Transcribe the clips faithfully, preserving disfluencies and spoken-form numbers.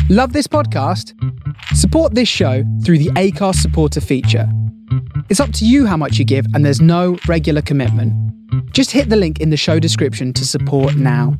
Love this podcast? Support this show through the Acast supporter feature. It's up to you how much you give, and there's no regular commitment. Just hit the link in the show description to support now.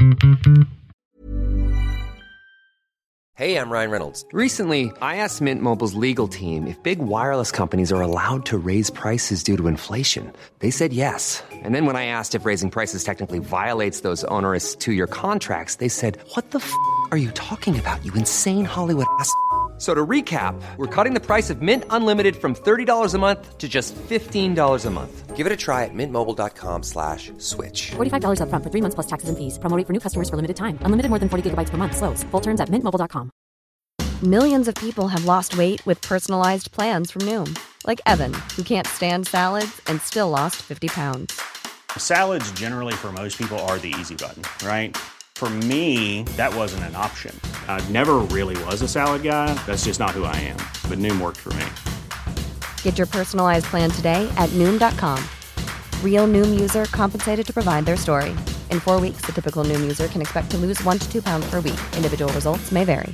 Hey, I'm Ryan Reynolds. Recently, I asked Mint Mobile's legal team if big wireless companies are allowed to raise prices due to inflation. They said yes. And then when I asked if raising prices technically violates those onerous two-year contracts, they said, what the f*** are you talking about, you insane Hollywood ass f- So to recap, we're cutting the price of Mint Unlimited from thirty dollars a month to just fifteen dollars a month. Give it a try at mintmobile.com slash switch. forty-five dollars up front for three months plus taxes and fees. Promo rate for new customers for limited time. Unlimited more than forty gigabytes per month. Slows full terms at mint mobile dot com. Millions of people have lost weight with personalized plans from Noom. Like Evan, who can't stand salads and still lost fifty pounds. Salads generally for most people are the easy button, right? For me, that wasn't an option. I never really was a salad guy. That's just not who I am. But Noom worked for me. Get your personalized plan today at Noom dot com. Real Noom user compensated to provide their story. In four weeks, the typical Noom user can expect to lose one to two pounds per week. Individual results may vary.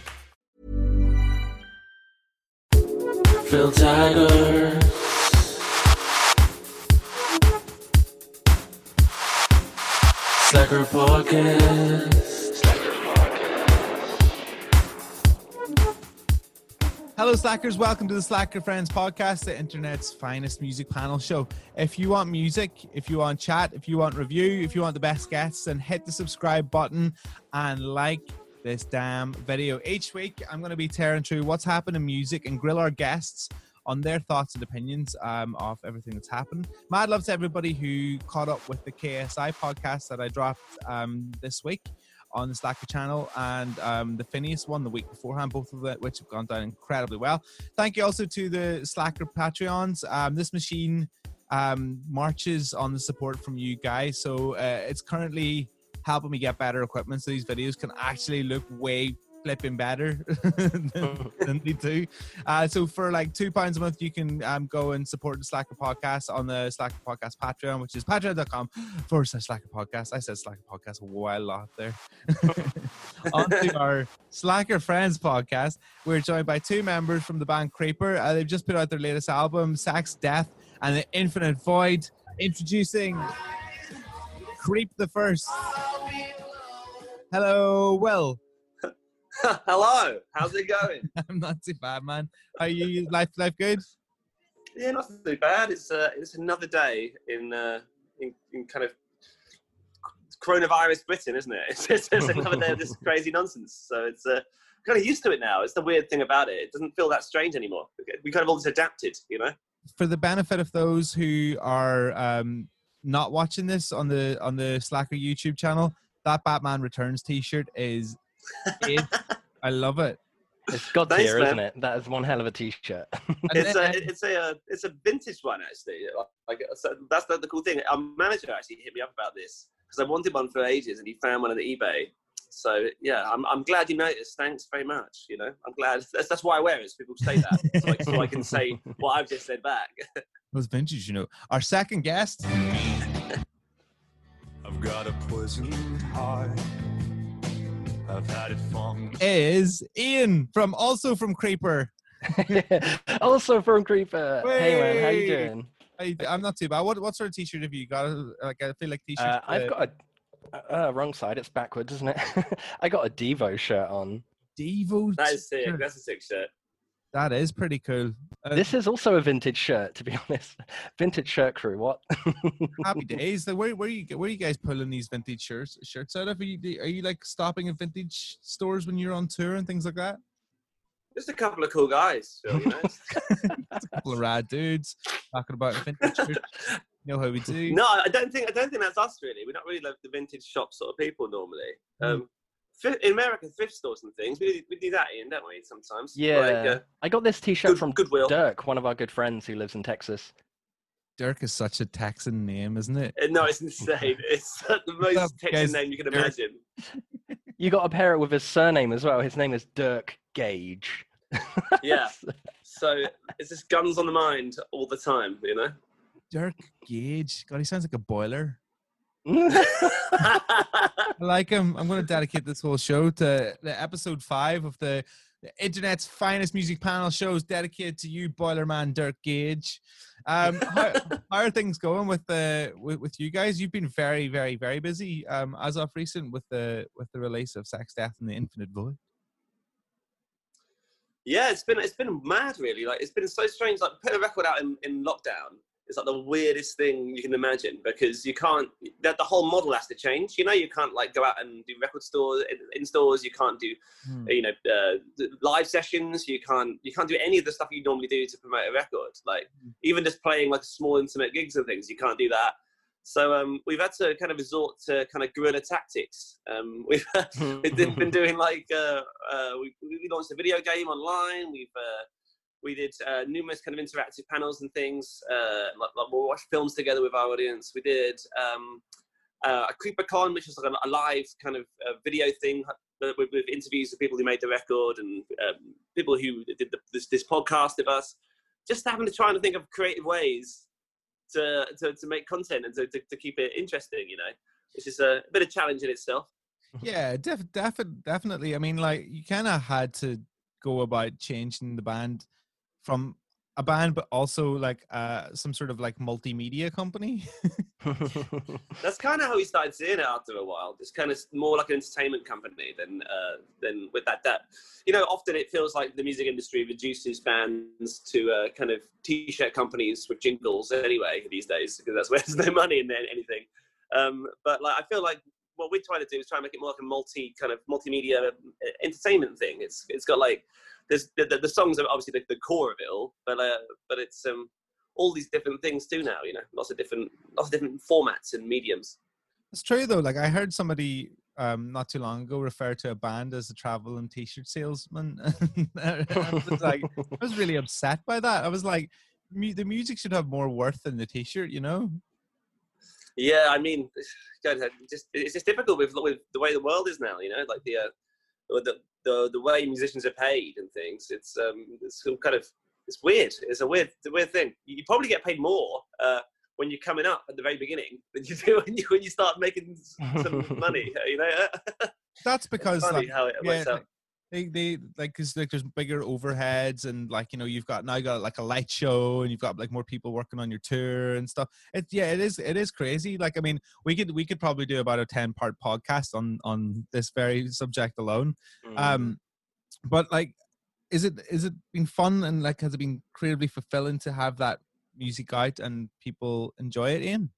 Phil Tiger. Slacker Podcast. Slacker Podcast. Hello, Slackers. Welcome to the Slacker Friends Podcast, the internet's finest music panel show. If you want music, if you want chat, if you want review, if you want the best guests, then hit the subscribe button and like this damn video. Each week, I'm going to be tearing through what's happened in music and grill our guests on their thoughts and opinions um, of everything that's happened. Mad love to everybody who caught up with the K S I podcast that I dropped um, this week on the Slacker channel, and um, the Phineas one the week beforehand, both of which have gone down incredibly well. Thank you also to the Slacker Patreons. Um, this machine um, marches on the support from you guys, so uh, it's currently helping me get better equipment so these videos can actually look way flipping better than, than they do. Uh, so for like two pounds a month, you can um, go and support the Slacker Podcast on the Slacker Podcast Patreon, which is patreon.com forward slash Slacker Podcast. I said Slacker Podcast a while off there. On to our Slacker Friends Podcast. We're joined by two members from the band Creeper. Uh, they've just put out their latest album, Sex, Death, and the Infinite Void. Introducing Creep the First. Hello, Will. Hello, how's it going? I'm not too bad, man. How are you? Life, life good? Yeah, not too bad. It's uh, it's another day in uh, in, in kind of coronavirus Britain, isn't it? It's, it's, it's another day of this crazy nonsense. So it's uh, kind of used to it now. It's the weird thing about it. It doesn't feel that strange anymore. We kind of all just adapted, you know. For the benefit of those who are um, not watching this on the on the Slacker YouTube channel, that Batman Returns T-shirt is. It, I love it. It's God Thanks, tier, man. isn't it? That is one hell of a T-shirt. It's a it's a uh, it's a vintage one actually. Like so that's the, the cool thing. Our manager actually hit me up about this because I wanted one for ages, and he found one on eBay. So yeah, I'm I'm glad you noticed. Thanks very much. You know, I'm glad. That's that's why I wear it. So people say that, so, I, so I can say what I've just said back. Those vintage, you know. Our second guest. I've got a poison heart. I've had it from Is Ian from also from Creeper. Also from Creeper. Whey! Hey man, how you doing? I, I'm not too bad. What what sort of T-shirt have you got? Like I feel like T-shirts. Uh, I've uh, got a uh, wrong side. It's backwards, isn't it? I got a Devo shirt on. Devo. That is sick. shirt. That's a sick shirt. That is pretty cool. Uh, This is also a vintage shirt, to be honest. Vintage shirt crew. What? happy days. Like, where where are you where are you guys pulling these vintage shirts shirts out of? Are you are you like stopping at vintage stores when you're on tour and things like that? Just a couple of cool guys, Phil, you know. That's a couple of rad dudes talking about vintage shirts. You know how we do. No, I don't think I don't think that's us really. We're not really like the vintage shop sort of people normally. Um, in America, thrift stores and things, we, we do that, Ian, don't we? Sometimes. Yeah. Like, uh, I got this T-shirt Good- from Goodwill. Dirk, one of our good friends who lives in Texas. Dirk is such a Texan name, isn't it? uh, no, it's insane. It's uh, the What's most up, Texan guys? name you can Dirk. imagine. You got to pair it with his surname as well. His name is Dirk Gage. Yeah. So it's just guns on the mind all the time, you know. Dirk Gage. God, he sounds like a boiler. I like him. I'm going to dedicate this whole show to the episode five of the, the internet's finest music panel shows dedicated to you, Boilerman Dirk Gage. Um, how, how are things going with the with, with you guys? You've been very, very, very busy um, as of recent with the with the release of Sex, Death, and the Infinite Void. Yeah, it's been it's been mad, really. Like it's been so strange. Like putting a record out in, in lockdown is like the weirdest thing you can imagine, because you can't. That the whole model has to change. You know, you can't like go out and do record stores in, in stores. You can't do, hmm. you know, uh, live sessions. You can't you can't do any of the stuff you normally do to promote a record. Like hmm. even just playing like small intimate gigs and things, you can't do that. So um, we've had to kind of resort to kind of guerrilla tactics. Um, we've, we've been doing like, uh, uh, we, we launched a video game online. We've uh, we did uh, numerous kind of interactive panels and things. Uh, like, like we'll watch films together with our audience. We did um, uh, a CreeperCon, which was like a, a live kind of uh, video thing with, with interviews with people who made the record and um, people who did the, this, this podcast with us. Just having to try and think of creative ways To, to to make content and to, to, to keep it interesting, you know, it's just a, a bit of challenge in itself. Yeah, def, def, definitely. I mean, like you kind of had to go about changing the band from a band, but also like uh, some sort of like multimedia company. That's kind of how we started seeing it after a while. It's kind of more like an entertainment company than uh, than with that depth. You know, often it feels like the music industry reduces bands to uh, kind of t-shirt companies with jingles anyway these days, because that's where there's no money in anything. Um, but like, I feel like what we're trying to do is try and make it more like a multi kind of multimedia entertainment thing. It's it's got like there's the, the, the songs are obviously the, the core of it all, but uh, but it's um all these different things too now. You know, lots of different lots of different formats and mediums. It's true though. Like I heard somebody um not too long ago refer to a band as a travel and t-shirt salesman. I was like, I was really upset by that. I was like, mu- the music should have more worth than the t-shirt, you know. Yeah, I mean, just it's just difficult with with the way the world is now. You know, like the uh, the the the way musicians are paid and things. It's um, it's some kind of it's weird. It's a weird, it's a weird thing. You probably get paid more uh, when you're coming up at the very beginning than you do when you when you start making some money. You know, that's because it's funny like, how it works yeah, out. They, they like because like there's bigger overheads and like you know you've got now you got like a light show and you've got like more people working on your tour and stuff. It yeah it is it is crazy. Like I mean we could we could probably do about a ten part podcast on on this very subject alone. Mm. Um, but like, is it is it been fun and like has it been creatively fulfilling to have that music out and people enjoy it, Ian?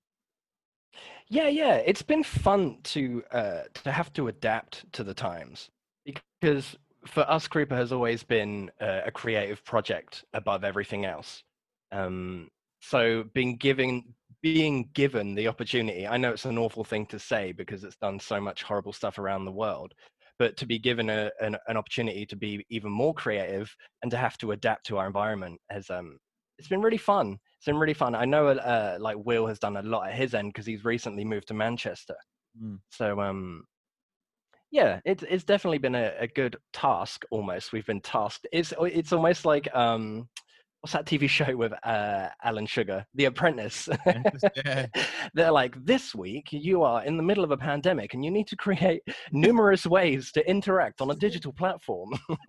Yeah, yeah, it's been fun to uh, to have to adapt to the times. Because for us, Creeper has always been uh, a creative project above everything else. Um, so being given, being given the opportunity, I know it's an awful thing to say because it's done so much horrible stuff around the world, but to be given a, an, an opportunity to be even more creative and to have to adapt to our environment has, um, it's been really fun. It's been really fun. I know uh, like Will has done a lot at his end because he's recently moved to Manchester. Mm. So, um, yeah, it's it's definitely been a, a good task. Almost, we've been tasked. It's it's almost like um, what's that T V show with uh, Alan Sugar, The Apprentice? Yeah. They're like, this week you are in the middle of a pandemic and you need to create numerous ways to interact on a digital platform.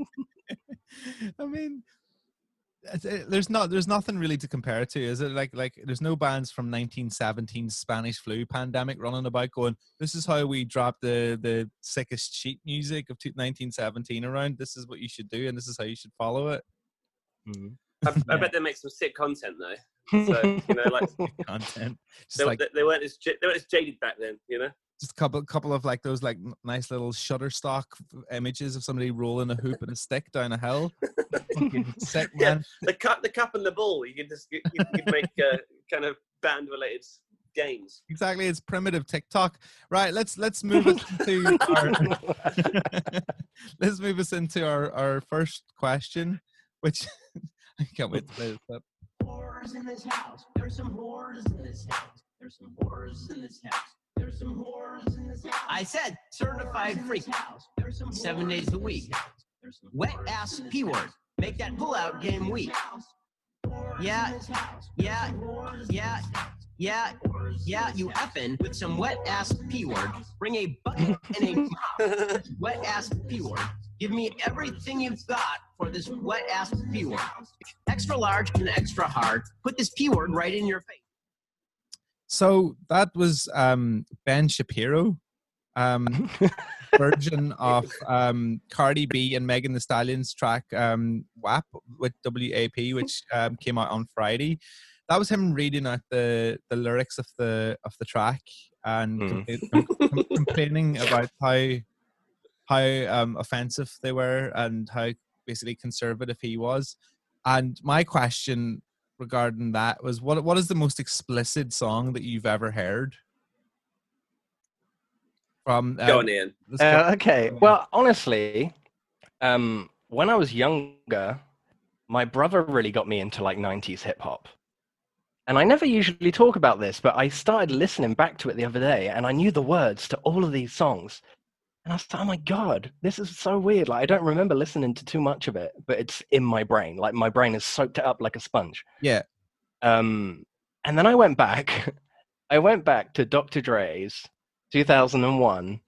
I mean, there's not there's nothing really to compare it to, is it? Like like there's no bands from nineteen seventeen Spanish flu pandemic running about going, this is how we dropped the the sickest sheet music of nineteen seventeen around. This is what you should do, and this is how you should follow it. Mm. I, I bet they make some sick content though. So you know, like content. They, like, they weren't as they weren't as jaded back then, you know. Just a couple, couple of like those like nice little Shutterstock images of somebody rolling a hoop and a stick down a hill. Sick, man. Yeah, the cup, the cup, and the ball. You can just you, you can make uh, kind of band related games. Exactly, it's primitive TikTok. Right, let's let's move us into our let's move us into our our first question, which I can't wait to play this up. Whores in this house. There's some whores in this house. There's some whores in this house. There's some whores in this house. I said certified freak. Seven days a week. Wet ass P word. Make that pull out game weak. Yeah, yeah, yeah. Yeah, yeah, you effing with some wet ass P word. Bring a bucket and a mop. Wet ass P word. Give me everything you've got for this wet ass P word. Extra large and extra hard. Put this P word right in your face. So that was um, Ben Shapiro, um, version of um, Cardi B and Megan Thee Stallion's track um, W A P with W A P, which um, came out on Friday. That was him reading out the, the lyrics of the of the track and Mm. compla- com- complaining about how how um, offensive they were and how basically conservative he was. And my question regarding that was, what what is the most explicit song that you've ever heard? From uh, Go on, Ian. let's go- Uh, okay. Well, honestly, um, when I was younger, my brother really got me into like nineties hip hop. And I never usually talk about this, but I started listening back to it the other day, and I knew the words to all of these songs. And I was like, oh my God, this is so weird. Like, I don't remember listening to too much of it, but it's in my brain. Like, my brain has soaked it up like a sponge. Yeah. Um, and then I went back. I went back to Doctor Dre's two thousand one.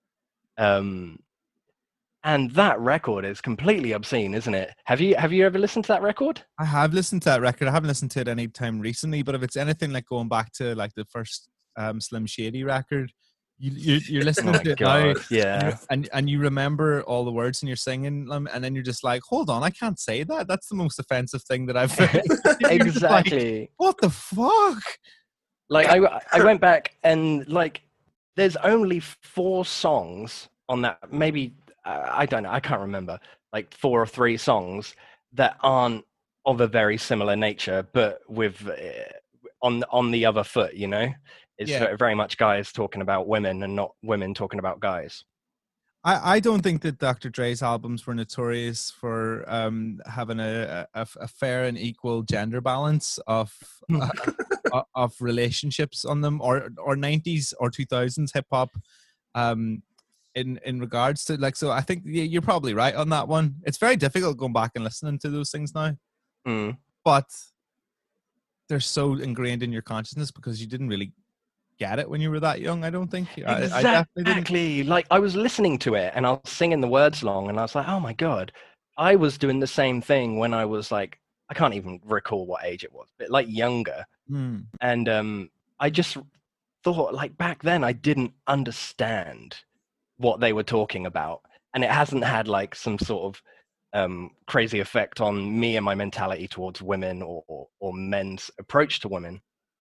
Um, and that record is completely obscene, isn't it? Have you have you ever listened to that record? I have listened to that record. I haven't listened to it any time recently, but if it's anything like going back to like the first um, Slim Shady record, you, you, you're listening Oh my to it now, God, yeah. and and you remember all the words and you're singing them, and then you're just like, hold on, I can't say that. That's the most offensive thing that I've heard. You're just like, Exactly. what the fuck? Like I, I went back and like, there's only four songs on that. Maybe uh, I don't know. I can't remember. Like four or three songs that aren't of a very similar nature, but with uh, on on the other foot. You know, it's Yeah. very, very much guys talking about women and not women talking about guys. I, I don't think that Doctor Dre's albums were notorious for um, having a, a, a fair and equal gender balance of uh, of relationships on them, or or nineties or two thousands hip hop. Um, in in regards to like, so I think you're probably right on that one. It's very difficult going back and listening to those things now, Mm. but they're so ingrained in your consciousness because you didn't really get it when you were that young. I don't think. I, I definitely didn't. Exactly. Like I was listening to it and I was singing the words along, and I was like, oh my God, I was doing the same thing when I was like, I can't even recall what age it was, but like younger. Hmm. And um, I just thought, like back then, I didn't understand what they were talking about, and it hasn't had like some sort of um, crazy effect on me and my mentality towards women or or, or men's approach to women.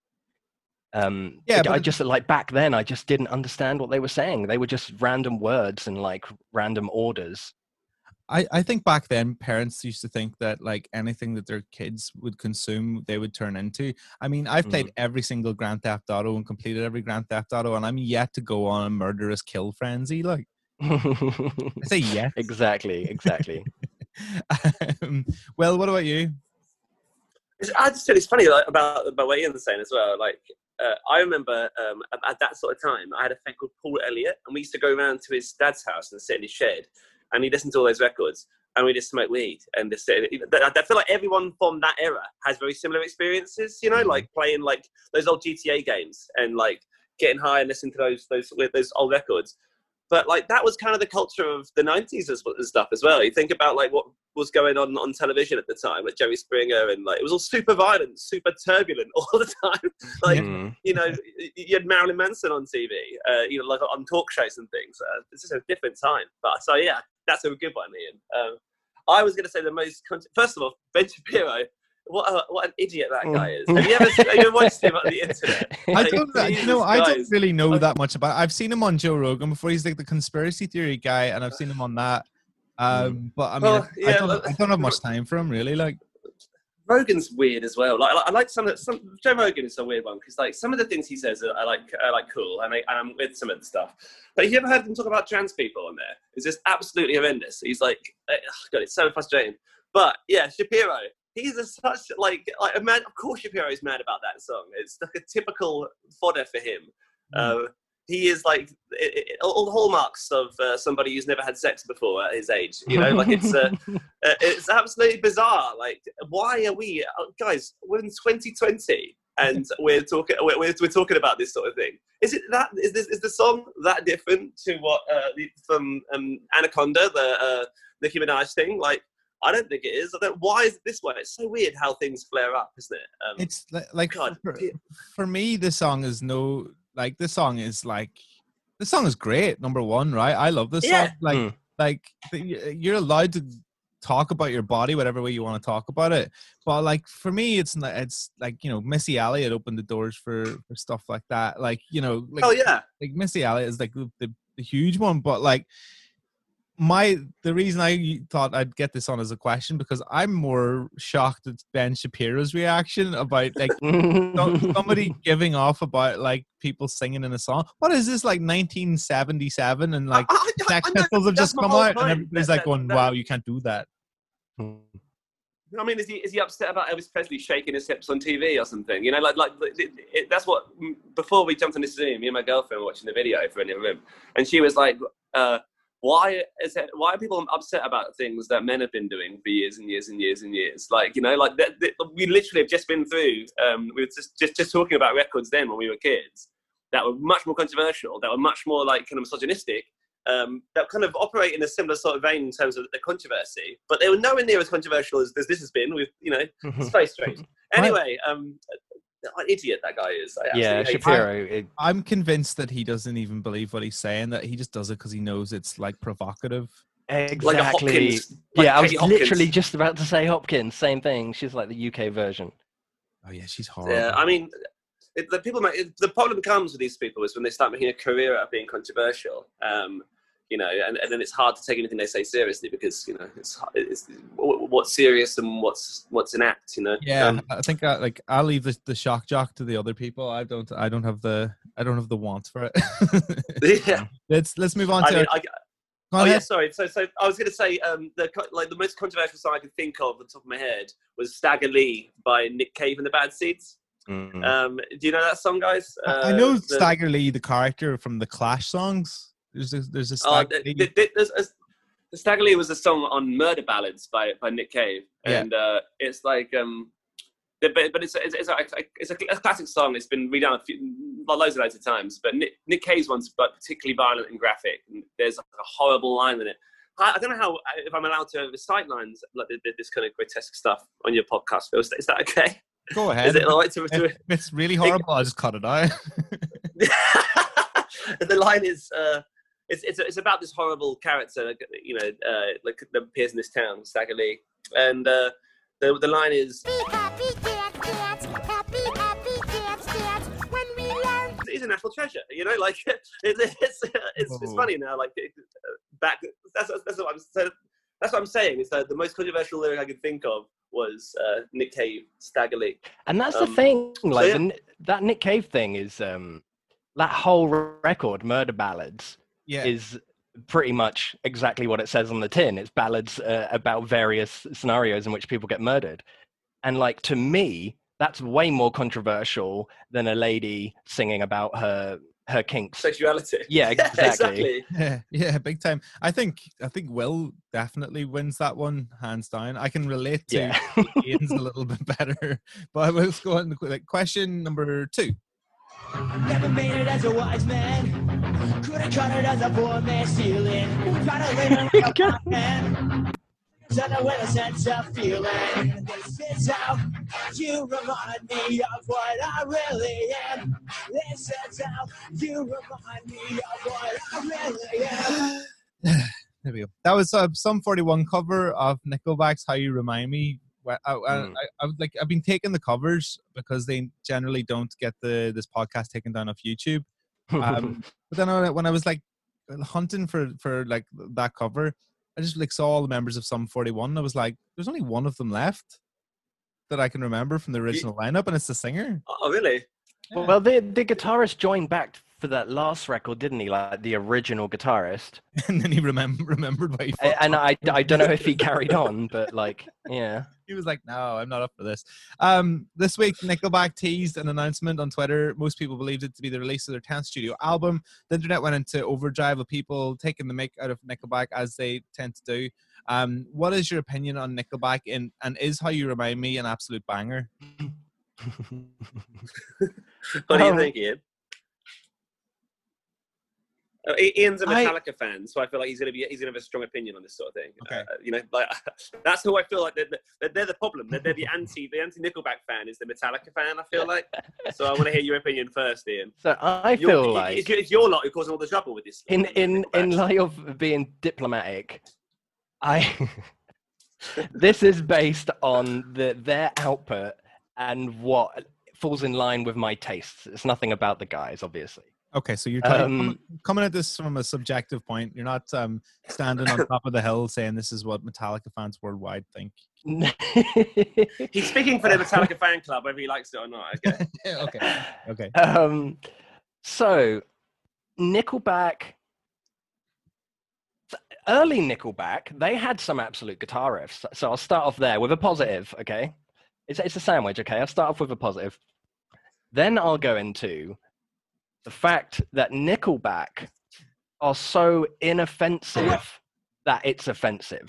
Um, Yeah, I, but I it- just like back then, I just didn't understand what they were saying. They were just random words and like random orders. I, I think back then parents used to think that like anything that their kids would consume they would turn into. I mean, I've played Mm. every single Grand Theft Auto and completed every Grand Theft Auto, and I'm yet to go on a murderous kill frenzy. Like, I say yet. Exactly, exactly. um, well, what about you? It's, I just feel it's funny like, about about what Ian's saying as well. Like uh, I remember um, at, at that sort of time, I had a friend called Paul Elliott, and we used to go around to his dad's house and sit in his shed, and he listened to all those records, and we just smoked weed and just. I feel like everyone from that era has very similar experiences. You know, Mm-hmm. like playing like those old G T A games and like getting high and listening to those those those old records. But like that was kind of the culture of the nineties and stuff as well. You think about like what was going on on television at the time, like Jerry Springer, and like it was all super violent, super turbulent all the time. Like Mm. you know, you had Marilyn Manson on T V, uh, you know, like on talk shows and things. Uh, it's just a different time. But so yeah, that's a good one, Ian. Um, I was going to say the most. Con- First of all, Ben Shapiro. What a, what an idiot that guy is. Have you ever, have you ever watched him on the internet? I Like, don't, you Jesus know, I don't Christ. really know that much about. I've seen him on Joe Rogan before. He's like the conspiracy theory guy, and I've seen him on that. Um, but I mean, Well, I, yeah, don't, well- I don't have much time for him really. Like, Rogan's weird as well. Like I like some of some Joe Rogan is a weird one because like some of the things he says are, are like are like cool, and I, I'm with some of the stuff. But have you ever heard him talk about trans people on there? It's just absolutely horrendous. He's like, ugh, God, it's so frustrating. But yeah, Shapiro, he's a such like like a man. Of course, Shapiro is mad about that song. It's like a typical fodder for him. Mm. Uh, he is like it, it, all the hallmarks of uh, somebody who's never had sex before at his age. You know, like it's uh, uh, it's absolutely bizarre. Like, why are we uh, guys? We're in twenty twenty. and we're talking we're, we're, we're talking about this sort of thing. Is it that is this is the song that different to what uh, the, from um, Anaconda, the uh, Nicki Minaj thing? Like, I don't think it is. I don't, why is it this way? It's so weird how things flare up, isn't it? Um, it's like, like God, for, for me, this song is no like this song is like this song is great. Number one, right? I love this Yeah. song. Like, Mm. like you're allowed to talk about your body whatever way you want to talk about it, but like for me, it's not. It's like, you know, Missy Elliott opened the doors for, for stuff like that. Like, you know, like, oh yeah, like Missy Elliott is like the, the, the huge one, but like. My the reason I thought I'd get this on as a question because I'm more shocked at Ben Shapiro's reaction about like somebody giving off about like people singing in a song. What is this, like nineteen seventy-seven and like I, I, Sex I know, Pistols have that's just my come whole out and point. everybody's That- like that- going, that- "Wow, you can't do that." I mean, is he is he upset about Elvis Presley shaking his hips on T V or something? You know, like like it, it, that's what. Before we jumped on this Zoom, me and my girlfriend were watching the video for in the room, and she was like, uh, "Why is it? Why are people upset about things that men have been doing for years and years and years and years? Like, you know, like that, that, we literally have just been through. Um, we were just, just just talking about records then when we were kids that were much more controversial, that were much more like kind of misogynistic." Um, that kind of operate in a similar sort of vein in terms of the controversy, but they were nowhere near as controversial as, as this has been. With you know, it's very strange. Anyway, um, an idiot that guy is. I Yeah, absolutely hate him. Shapiro. It, I'm convinced that he doesn't even believe what he's saying. That he just does it because he knows it's like provocative. exactly. Like a Hopkins. Like yeah, I was Katie Hopkins. literally just about to say Hopkins. Same thing. She's like the U K version. Oh yeah, she's horrible. Yeah, I mean, it, the people make, it, the problem comes with these people is when they start making a career out of being controversial. Um, you know, and, and then it's hard to take anything they say seriously because you know it's, it's what's serious and what's what's an act. You know. Yeah, Um, I think I, like I'll leave the, the shock jock to the other people. I don't. I don't have the. I don't have the want for it. yeah. Let's let's move on I to. mean, our, I, go oh ahead. yeah, sorry. So, so I was going to say um, the co- like the most controversial song I could think of on the top of my head was "Stagger Lee" by Nick Cave and the Bad Seeds. Mm. Um, do you know that song, guys? I- Uh, I know the- Stagger Lee, the character from the Clash songs. There's a, there's a Oh, Stagger th- Lee. th- th- there's a, the Stagger Lee was a song on Murder Ballads by, by Nick Cave, Yeah. and uh, it's like, um, but but it's it's it's a, it's a, a classic song. It's been redone a few, loads and loads of times. But Nick, Nick Cave's one's but particularly violent and graphic. And there's like a horrible line in it. I, I don't know how if I'm allowed to recite lines like this kind of grotesque stuff on your podcast. Phil. Is that, is that okay? Go ahead. Is it all right to, If to it's really horrible, I'll just cut it out. the line is uh, it's it's it's about this horrible character, you know, uh, like that appears in this town, Stagger Lee, and uh, the the line is. He's a national treasure, you know. Like it's it's it's, it's, it's funny now. Like back, that's that's what I'm so that's what I'm saying. It's that the most controversial lyric I could think of was uh, Nick Cave, Stagger Lee. And that's Um, the thing. Like so, yeah. the, that Nick Cave thing is um, that whole record, Murder Ballads, Yeah. is pretty much exactly what it says on the tin. It's ballads uh, about various scenarios in which people get murdered. And like to me, that's way more controversial than a lady singing about her her kinks. Sexuality. Yeah, exactly. exactly. Yeah, yeah, big time. I think I think Will definitely wins that one, hands down. I can relate to Yeah. Ian's a little bit better, but let's go on. to like, question number two. Never made it as a wise man. Could've cut it as a poor man stealing. Gotta live like a black man. Something with a sense of feeling. This is how you remind me of what I really am. This is how you remind me of what I really am. There we go. That was a Sum forty-one cover of Nickelback's "How You Remind Me." Well, I, I, Mm. I, I was like, I've been taking the covers because they generally don't get the this podcast taken down off YouTube. Um, but then I, when I was like hunting for for like that cover, I just like saw all the members of Sum forty-one. I was like, there's only one of them left that I can remember from the original lineup, and it's the singer. Oh, really? Well, the the guitarist joined back for that last record, didn't he? Like the original guitarist. And then he remem- remembered why he A- fucked And up. I, I don't know if he carried on, but like, yeah. He was like, no, I'm not up for this. Um, this week, Nickelback teased an announcement on Twitter. Most people believed it to be the release of their tenth studio album. The internet went into overdrive of people taking the mick out of Nickelback, as they tend to do. Um, what is your opinion on Nickelback, and, and is How You Remind Me an absolute banger? What do you Um, think, Ian? Uh, I- Ian's a I- Metallica fan, so I feel like he's gonna be he's gonna have a strong opinion on this sort of thing. Okay. Uh, you know, like that's who I feel like they're, they're, they're the problem. They're, they're the anti the anti Nickelback fan is the Metallica fan. I feel like. So I want to hear your opinion first, Ian. So I You're- feel it- like it's, it's your lot who causing all the trouble with this. in in in Nickelback. light of being diplomatic, I this is based on the their output and what falls in line with my tastes. It's nothing about the guys, obviously. Okay, so you're talking, Um, coming, coming at this from a subjective point. You're not um, standing on top of the hill saying this is what Metallica fans worldwide think. He's speaking for the Metallica fan club, whether he likes it or not. Okay. okay. Okay. Um, so Nickelback, early Nickelback, they had some absolute guitar riffs. So I'll start off there with a positive. Okay, it's it's a sandwich. Okay, I'll start off with a positive. Then I'll go into the fact that Nickelback are so inoffensive that it's offensive.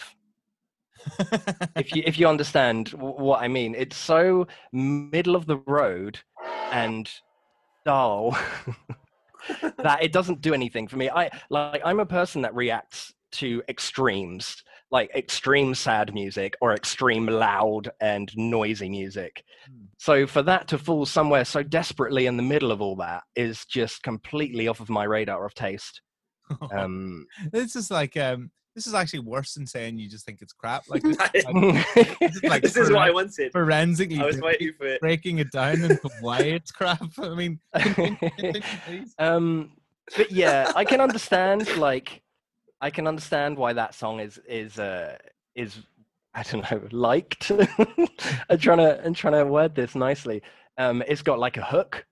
if you if you understand w- what I mean, it's so middle of the road and dull that it doesn't do anything for me. I like I'm a person that reacts to extremes, like extreme sad music or extreme loud and noisy music. So for that to fall somewhere so desperately in the middle of all that is just completely off of my radar of taste. Um, This is like um, this is actually worse than saying you just think it's crap. Like, this, This like, this is like is what I foren- wanted. forensically I was breaking, waiting for it. breaking it down into why it's crap. I mean, continue, continue, please. um, but yeah, I can understand. Like, I can understand why that song is is uh, is I don't know liked. I'm trying to I'm trying to word this nicely. Um, it's got like a hook.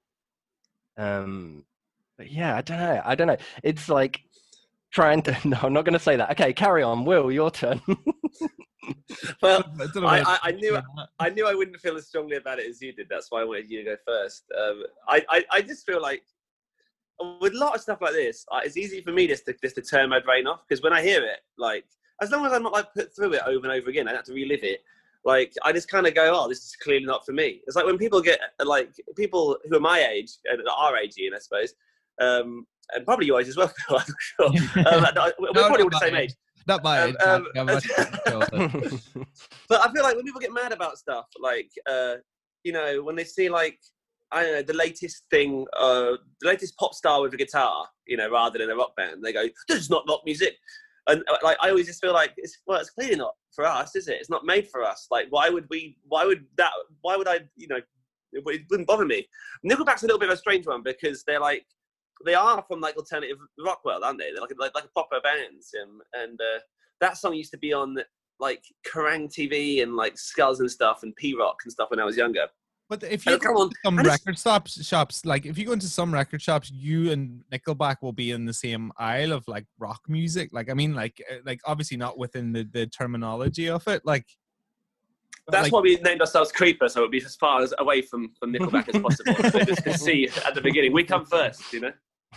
Um, but yeah, I don't know. I don't know. It's like trying to. No, I'm not going to say that. Okay, carry on. Will, your turn. Well, I don't know I, what I, I knew I knew I wouldn't feel as strongly about it as you did. That's why I wanted you to go first. Um, I, I, I just feel like with a lot of stuff like this, uh, it's easy for me just to just to turn my brain off because when I hear it, like as long as I'm not like put through it over and over again, I don't have to relive it. Like I just kind of go, oh, this is clearly not for me. It's like when people get like people who are my age and our age, Ian, I suppose, um, and probably your age as well. Phil, I'm not sure. Um, we're No, probably not all the same my age. Not my age. Um, I'm um, much older. But I feel like when people get mad about stuff, like, uh, you know, when they see, like, I don't know, the latest thing, uh, the latest pop star with a guitar, you know, rather than a rock band, they go, this is not rock music. And, uh, like, I always just feel like, it's, well, it's clearly not for us, is it? It's not made for us. Like, why would we, why would that, why would I, you know, it, it wouldn't bother me. Nickelback's a little bit of a strange one because they're like, they are from, like, alternative rock world, aren't they? They're like, like, like a proper bands. And, and uh, that song used to be on, like Kerrang T V and like Skulls and stuff and P-Rock and stuff when I was younger. But if you Oh, go come on. to some I just- record shops, shops, like if you go into some record shops, you and Nickelback will be in the same aisle of like rock music. Like I mean, like uh, like obviously not within the, the terminology of it. Like That's like, why we named ourselves Creeper, so it would be as far as away from, from Nickelback as possible. So just to see at the beginning, we come first, you know.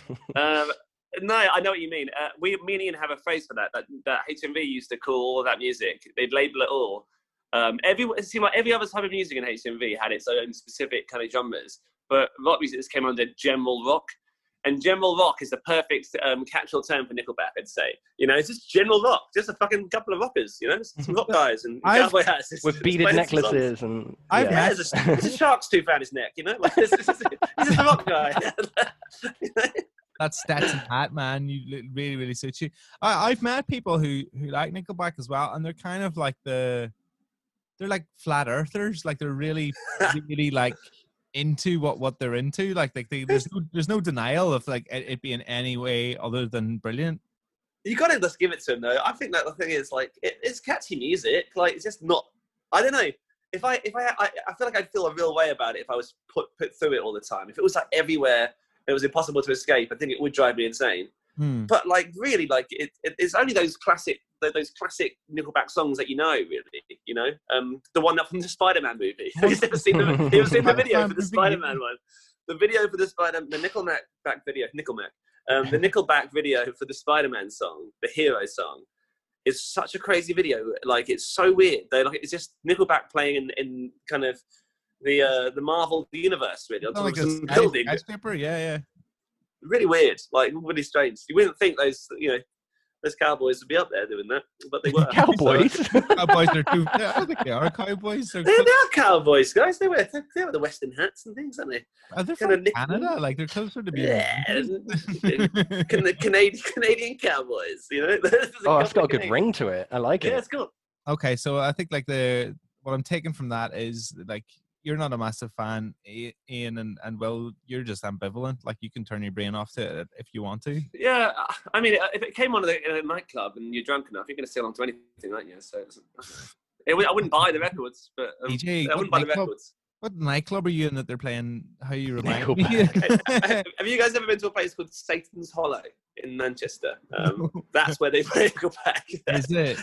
Um, no, I know what you mean. Uh, we, me and Ian have a phrase for that, that. That H M V used to call all that music. They'd label it all. Um, every it seemed like every other type of music in H M V had its own specific kind of genres, but rock music just came under general rock. And general rock is the perfect um, catch-all term for Nickelback, I'd say. You know, it's just general rock, just a fucking couple of roppers, you know, just some rock guys and I've- cowboy hats. It's- With it's beaded playing some songs. necklaces and I've yeah. Yeah, there's a, there's a shark's tooth around his neck, you know? Like, this, this, this, he's just a rock guy. You know? that Stetson hat, man, you li- really really suits you. I, I've met people who who like Nickelback as well, and they're kind of like the they're like flat earthers. Like they're really really like into what what they're into. Like like they, there's no there's no denial of like it, it being any way other than brilliant. You got to just give it to him, though. I think that the thing is, like, it, it's catchy music. Like, it's just not. I don't know. If I, if I, I, I feel like I'd feel a real way about it if I was put put through it all the time. If it was like everywhere, it was impossible to escape. I think it would drive me insane. Hmm. But like, really, like, it, it, it's only those classic, those classic Nickelback songs that you know, really. You know, um, the one that from the Spider-Man movie. Have you ever seen the, have you ever seen the video for the Spider-Man one? The video for the Spider, the Nickelback back video, Nickelback, um, the Nickelback video for the Spider-Man song, the Hero song, is such a crazy video. Like, it's so weird. They like it's just Nickelback playing in, in kind of the uh, the Marvel universe, really, on top Like of a some sky- building. skyscraper, yeah, yeah. Really weird, like really strange. You wouldn't think those, you know, those cowboys would be up there doing that, but they were. Cowboys? So- Cowboys are too. Yeah, I think they are cowboys. They're, They, they are cowboys, guys. They wear they wear the Western hats and things, aren't they? are they kinda from nick- Canada? Like they're closer to being. Yeah, Can- Canadian Canadian cowboys. You know. There's Oh, it's couple got a of good Canadian- ring to it. I like Yeah, it. it's cool. Okay, so I think like the what I'm taking from that is like you're not a massive fan, I- Ian and, and Will. You're just ambivalent. Like you can turn your brain off to it if you want to. Yeah, I mean, if it came on in a nightclub and you're drunk enough, you're going to sing along to anything, aren't you? So it's, it, I wouldn't buy the records, but um, D J, I wouldn't buy the nightclub- records. What nightclub are you in that they're playing? How you remind me? Have you guys ever been to a place called Satan's Hollow in Manchester? Um, that's where they play Nickelback. Is it?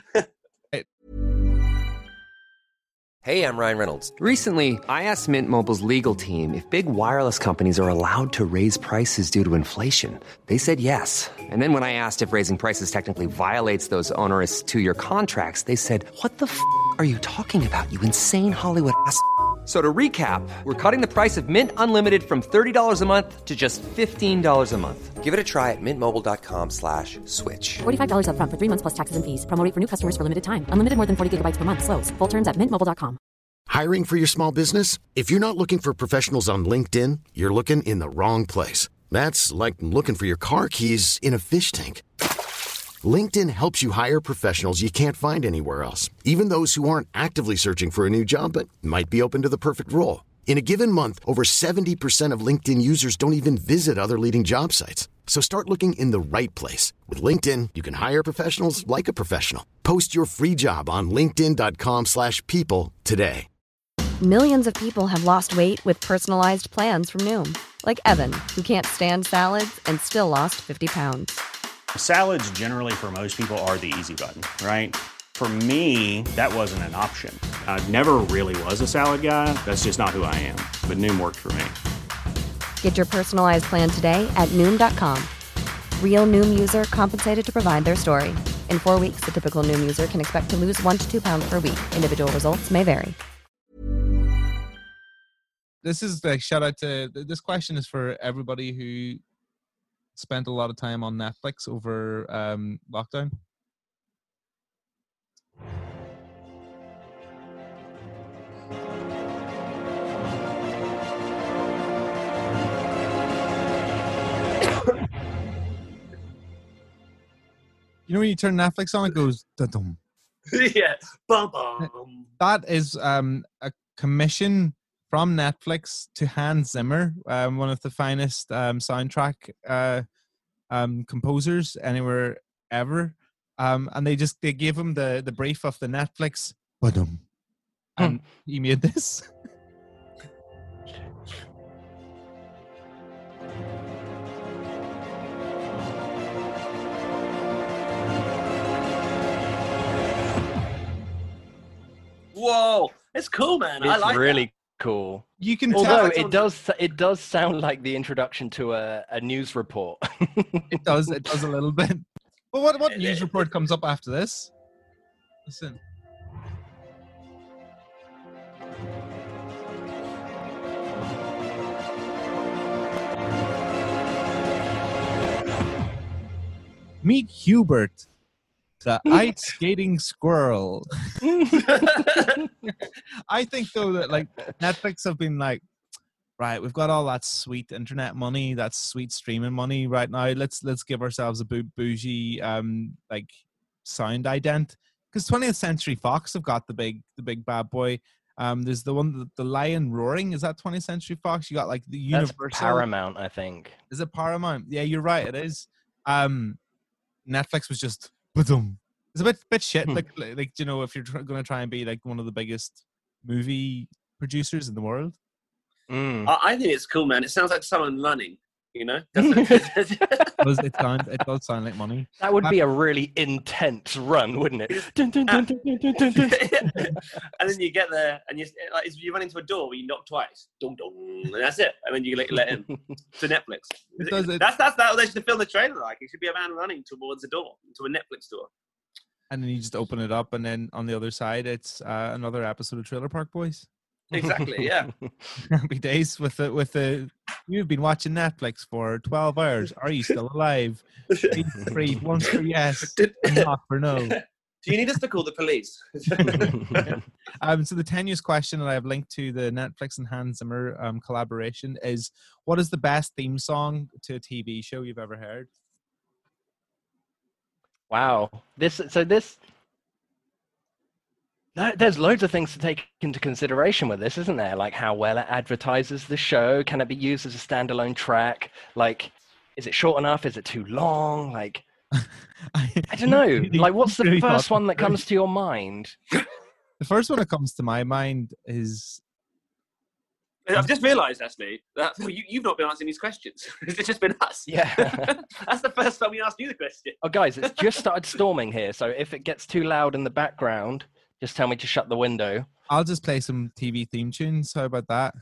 Hey, I'm Ryan Reynolds. Recently, I asked Mint Mobile's legal team if big wireless companies are allowed to raise prices due to inflation. They said yes. And then when I asked if raising prices technically violates those onerous two-year contracts, they said, "What the f*** are you talking about, you insane Hollywood ass?" So to recap, we're cutting the price of Mint Unlimited from thirty dollars a month to just fifteen dollars a month. Give it a try at mintmobile.com slash switch. forty-five dollars up front for three months plus taxes and fees. Promo rate for new customers for limited time. Unlimited more than forty gigabytes per month. Slows full terms at mint mobile dot com. Hiring for your small business? If you're not looking for professionals on LinkedIn, you're looking in the wrong place. That's like looking for your car keys in a fish tank. LinkedIn helps you hire professionals you can't find anywhere else, even those who aren't actively searching for a new job but might be open to the perfect role. In a given month, over seventy percent of LinkedIn users don't even visit other leading job sites. So start looking in the right place. With LinkedIn, you can hire professionals like a professional. Post your free job on linkedin.com slash people today. Millions of people have lost weight with personalized plans from Noom. Like Evan, who can't stand salads and still lost fifty pounds. Salads generally for most people are the easy button, right? For me, that wasn't an option. I never really was a salad guy. That's just not who I am. But Noom worked for me. Get your personalized plan today at Noom dot com. Real Noom user compensated to provide their story. In four weeks, the typical Noom user can expect to lose one to two pounds per week. Individual results may vary. This is like shout out to this question is for everybody who spent a lot of time on Netflix over um, lockdown. You know when you turn Netflix on, it goes dum. Yeah, bum bum. That is um, a commission from Netflix to Hans Zimmer, um, one of the finest um, soundtrack uh, um, composers anywhere ever. Um, and they just they gave him the the brief of the Netflix, ba-dum, and he made this. Whoa, it's cool, man. I It's like really that. cool. You can Although tell it does, it does sound like the introduction to a, a news report. it does it does a little bit. But what what news report comes up after this? Listen. Meet Hubert, the ice skating squirrel. I think though that like Netflix have been like, right, we've got all that sweet internet money, that sweet streaming money right now. Let's let's give ourselves a bou- bougie um like sound ident. Because twentieth Century Fox have got the big the big bad boy. Um, there's the one the, the Lion Roaring. Is that twentieth Century Fox? You got like the That's Universal. Paramount, I think. Is it Paramount? Yeah, you're right. It is. Um, Netflix was just boom. It's a bit bit shit. Like like, like you know, if you're tr- going to try and be like one of the biggest movie producers in the world. Mm. I, I think it's cool, man. It sounds like someone running. You know, it, does, it, sound, it does sound like money. That would be a really intense run, wouldn't it? Dun, dun, dun, dun, dun, dun, dun, dun. And then you get there and you like you run into a door where you knock twice, dong dong, and that's it. And then you let, let in to Netflix. It does, it, that's that's that they should film the trailer like. It should be a man running towards a door, to a Netflix door. And then you just open it up, and then on the other side, it's uh, another episode of Trailer Park Boys. Exactly. Yeah. Happy days with the with the. You've been watching Netflix for twelve hours. Are you still alive? Please breathe once for yes, and not for no. Do you need us to call the police? um, so the tenuous question that I have linked to the Netflix and Hans Zimmer um, collaboration is: what is the best theme song to a T V show you've ever heard? Wow. This so this there's loads of things to take into consideration with this, isn't there? Like how well it advertises the show. Can it be used as a standalone track? Like, is it short enough? Is it too long? Like, I, I don't know. Really, like, what's the really first one that comes to your mind? The first one that comes to my mind is... I've just realised, actually, that you, you've not been answering these questions. It's just been us. Yeah. That's the first time we asked you the question. Oh, guys, it's just started storming here, so if it gets too loud in the background, just tell me to shut the window. I'll just play some T V theme tunes. How about that?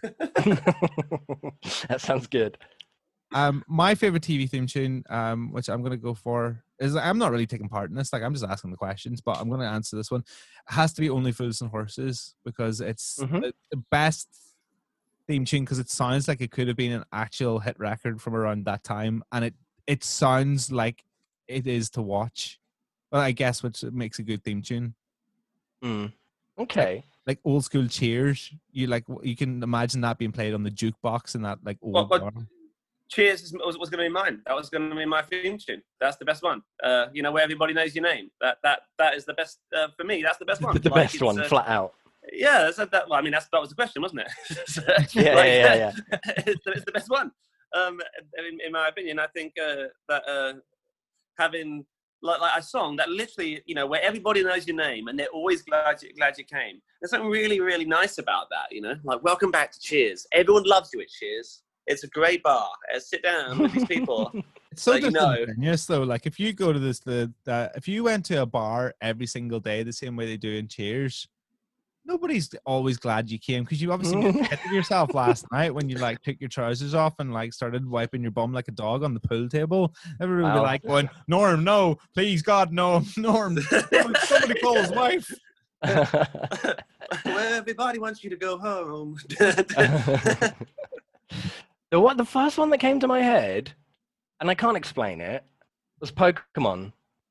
That sounds good. Um, my favorite T V theme tune, um, which I'm going to go for, is I'm not really taking part in this. Like, I'm just asking the questions, but I'm going to answer this one. It has to be Only Fools and Horses, because it's mm-hmm. the, the best theme tune, because it sounds like it could have been an actual hit record from around that time, and it it sounds like it is to watch. Well, I guess which makes a good theme tune. Mm. Okay. Like, like old school Cheers. You like you can imagine that being played on the jukebox in that like old what, what, bar. Cheers was, was going to be mine. That was going to be my theme tune. That's the best one. Uh, you know, where everybody knows your name. That that that is the best uh, for me. That's the best one. the like, best one, uh, flat out. Yeah, that's that. Well, I mean, that's that was the question, wasn't it? so, yeah, like, yeah, yeah, yeah. it's, the, it's the best one. Um, in, in my opinion, I think uh, that uh, having like, like a song that literally, you know, where everybody knows your name and they're always glad you, glad you came. There's something really, really nice about that, you know. Like, welcome back to Cheers. Everyone loves you at Cheers. It's a great bar. Uh, sit down with these people. It's so you know. Yes, though. Like, if you go to this, the, the if you went to a bar every single day the same way they do in Cheers, nobody's always glad you came, because you obviously hit yourself last night when you like took your trousers off and like started wiping your bum like a dog on the pool table. Everybody would be like going, Norm, no, please God, no, Norm, somebody, somebody call his wife. Well, everybody wants you to go home. The what the first one that came to my head, and I can't explain it, was Pokemon.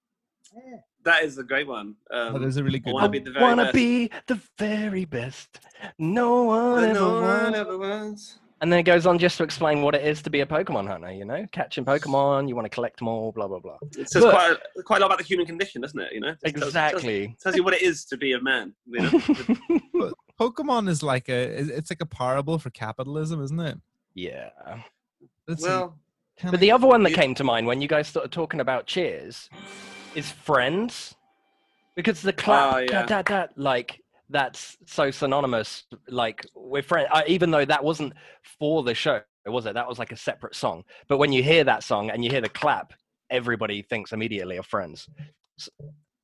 That is a great one. Um, that is a really good one. I be the very wanna best. be the very best. No one, ever, no was. one ever was. And then it goes on just to explain what it is to be a Pokemon hunter, you know? Catching Pokemon, you want to collect them all, blah, blah, blah. It says but, quite, a, quite a lot about the human condition, doesn't it? You know, it exactly. Tells, tells you what it is to be a man, you know? Pokemon is like a, it's like a parable for capitalism, isn't it? Yeah. That's well, a, but the other one that came to mind when you guys started talking about Cheers is Friends, because the clap, oh, yeah. that, that, that, like, that's so synonymous, like, with Friends, uh, even though that wasn't for the show, was it? That was like a separate song. But when you hear that song and you hear the clap, everybody thinks immediately of Friends. So,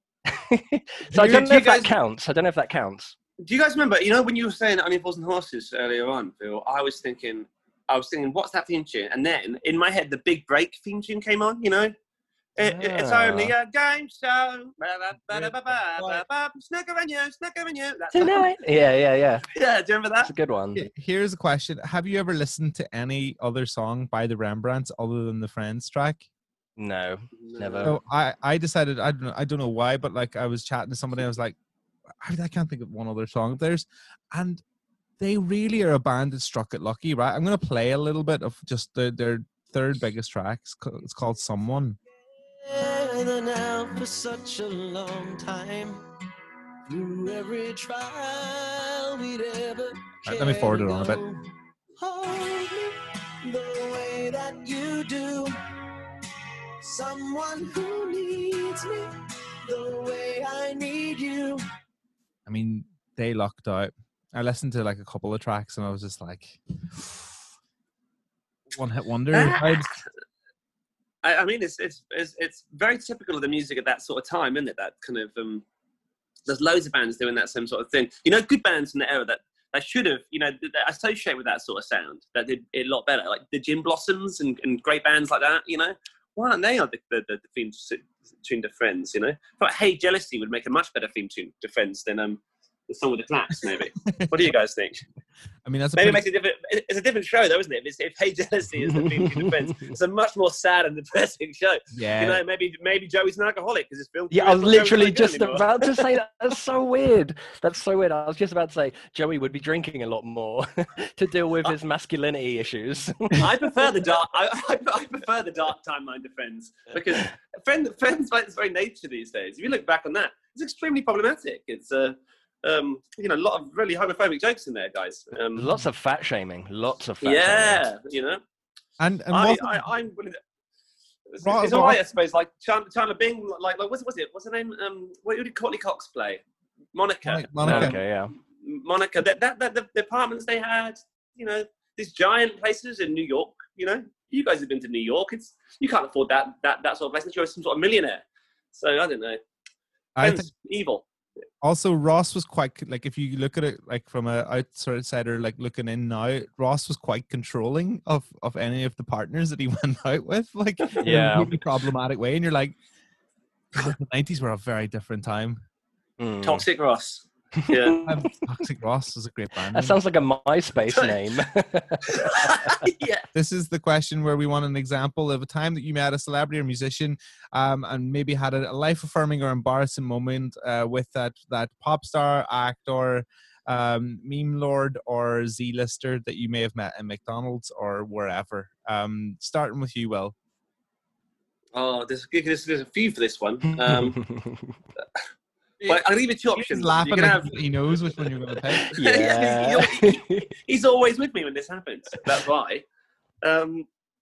so I don't know do if guys, that counts. I don't know if that counts. Do you guys remember, you know, when you were saying Only Fools and Horses earlier on, Phil, I was thinking, I was thinking, what's that theme tune? And then in my head, the Big Break theme tune came on, you know? It, it, it's only a game show. Snicker and you, snicker and you. That's Tonight. Yeah, yeah, yeah. Yeah, do you remember that? That's a good one. Here's a question. Have you ever listened to any other song by the Rembrandts other than the Friends track? No, never. So I, I decided, I don't know, I don't know why, but like I was chatting to somebody, I was like, I, I can't think of one other song of theirs. And they really are a band that struck it lucky, right? I'm going to play a little bit of just the, their third biggest track. It's called Someone. Now for such a long time, through every trial we'd ever right, let me forward it on a bit. Hold me the way that you do, someone who needs me the way I need you. I mean, they lucked out. I listened to like a couple of tracks and I was just like, one hit wonder. I, I mean, it's, it's it's it's very typical of the music at that sort of time, isn't it? That kind of um, there's loads of bands doing that same sort of thing. You know, good bands in the era that that should have, you know, that associate with that sort of sound that did it a lot better, like the Gin Blossoms and, and great bands like that. You know, why aren't they on the the, the, the theme tune to Friends? You know, but Hey Jealousy would make a much better theme tune to Friends than um the song with the claps, maybe. What do you guys think? I mean, that's a maybe pretty... it makes a different. It's a different show, though, isn't it? If, it's, if Hey Jealousy is the theme to Defense, it's a much more sad and depressing show. Yeah. You know, maybe maybe Joey's an alcoholic because his film. Yeah, I was literally just anymore. about to say that. That's so weird. That's so weird. I was just about to say Joey would be drinking a lot more to deal with his masculinity issues. I prefer the dark. I, I, I prefer the dark timeline to Friends because Friends, Friends by its very nature these days. If you look back on that, it's extremely problematic. It's uh, um, you know, a lot of really homophobic jokes in there, guys. Um, Lots of fat shaming. Lots of fat yeah, shaming. you know. And and I, what... I, I'm willing to. It's, Right, it's all right. right, I suppose. Like Chandler, Chandler Bing, like, like what's what's it? What's her name? Um, what did Courtney Cox play? Monica. Monica. Monica, yeah. Monica. That, that that the, the apartments they had. You know, these giant places in New York. You know, you guys have been to New York. It's you can't afford that that that sort of place unless you're some sort of millionaire. So I don't know. I Friends, think evil. also Ross was quite like, if you look at it like from a outsider like looking in now, Ross was quite controlling of of any of the partners that he went out with, like in Yeah. a really problematic way. And you're like, God, the nineties were a very different time. Mm. Toxic Ross. Yeah. Um, Toxic Ross was a great band. That sounds like a MySpace name. Yeah. This is the question where we want an example of a time that you met a celebrity or musician, um, and maybe had a, a life-affirming or embarrassing moment uh, with that that pop star, actor, um, meme lord, or Z-lister that you may have met in McDonald's or wherever. Um, starting with you, Will. Oh, there's, there's there's a few for this one. Um, Well, I'll give you two options. He's laughing You can like have... he knows which one you're going to pick. Yeah. he's, he's, he's always with me when this happens. That's why. Um,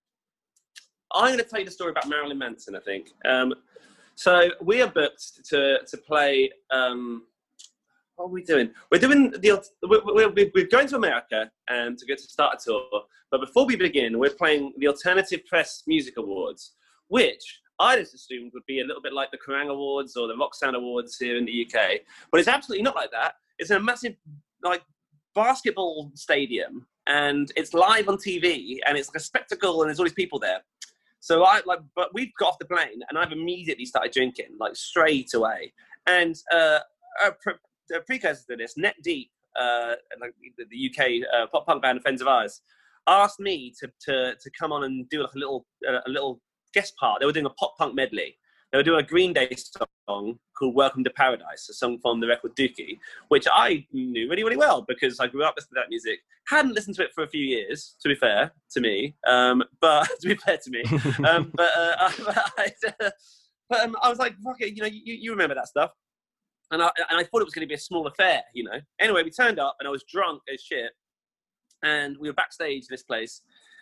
I'm going to tell you the story about Marilyn Manson, I think. Um, so we are booked to to play. Um, what are we doing? We're doing the. We're, we're, we're going to America and to go to start a tour. But before we begin, we're playing the Alternative Press Music Awards, which I just assumed would be a little bit like the Kerrang Awards or the Rock Sound Awards here in the U K, but it's absolutely not like that. It's a massive, like, basketball stadium, and it's live on T V, and it's like a spectacle, and there's all these people there. So I like, but we've got off the plane, and I've immediately started drinking, like straight away. And uh, a, pre- a precursor to this, Neck Deep, uh, like the, the U K uh, pop punk band, friends of ours, asked me to to to come on and do like a little uh, a little. guest part. They were doing a pop punk medley. They were doing a Green Day song called Welcome to Paradise, a song from the record Dookie, which I knew really, really well because I grew up listening to that music. Hadn't listened to it for a few years, to be fair to me, um, but to be fair to me. Um, but uh, I, but um, I was like, fuck it, you know, you, you remember that stuff. And I, and I thought it was going to be a small affair, you know. Anyway, we turned up and I was drunk as shit. And we were backstage in this place.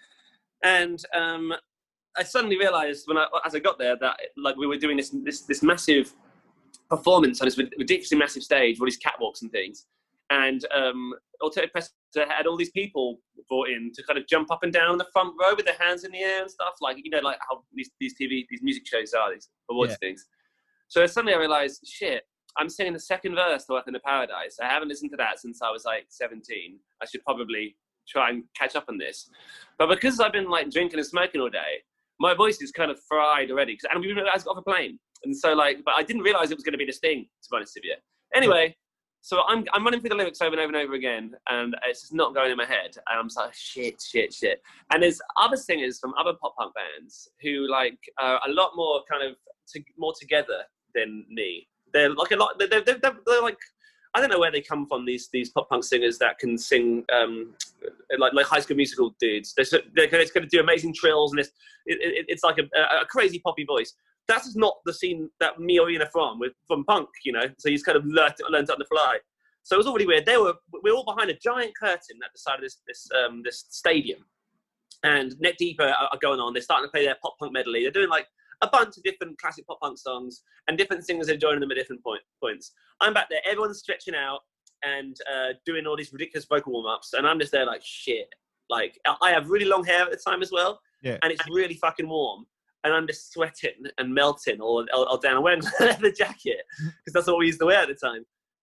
And um, I suddenly realised when I, as I got there, that like we were doing this this this massive performance on this ridiculously massive stage, all these catwalks and things, and um, Alternative Press had all these people brought in to kind of jump up and down the front row with their hands in the air and stuff, like you know, like how these these T V these music shows are, these awards yeah. things. So suddenly I realised, shit, I'm singing the second verse to Welcome to Paradise. I haven't listened to that since I was like seventeen. I should probably try and catch up on this, but because I've been like drinking and smoking all day, my voice is kind of fried already, and we I got off a plane, and so like, but I didn't realize it was going to be this thing, to be honest with you. Anyway, so I'm I'm running through the lyrics over and over and over again, and it's just not going in my head, and I'm just like shit, shit, shit. And there's other singers from other pop punk bands who like are a lot more kind of to, more together than me. They're like a lot. They're, they're, they're, they're like. I don't know where they come from, these these pop punk singers that can sing um, like like High School Musical dudes. They're, they're going to do amazing trills, and it's it, it, it's like a, a crazy poppy voice. That's just not the scene that me or Ian are from, with, from punk, you know. So he's kind of learned, learned on the fly. So it was all really weird. They were we were all behind a giant curtain at the side of this this um, this stadium, and Neck Deep are, are going on. They're starting to play their pop punk medley. They're doing like a bunch of different classic pop punk songs, and different singers are joining them at different point, points. I'm back there, everyone's stretching out and uh, doing all these ridiculous vocal warm-ups, and I'm just there like, shit. Like, I have really long hair at the time as well, yeah. and it's really fucking warm, and I'm just sweating and melting all, all, all down. I'm wearing a leather jacket, because that's what we used to wear at the time.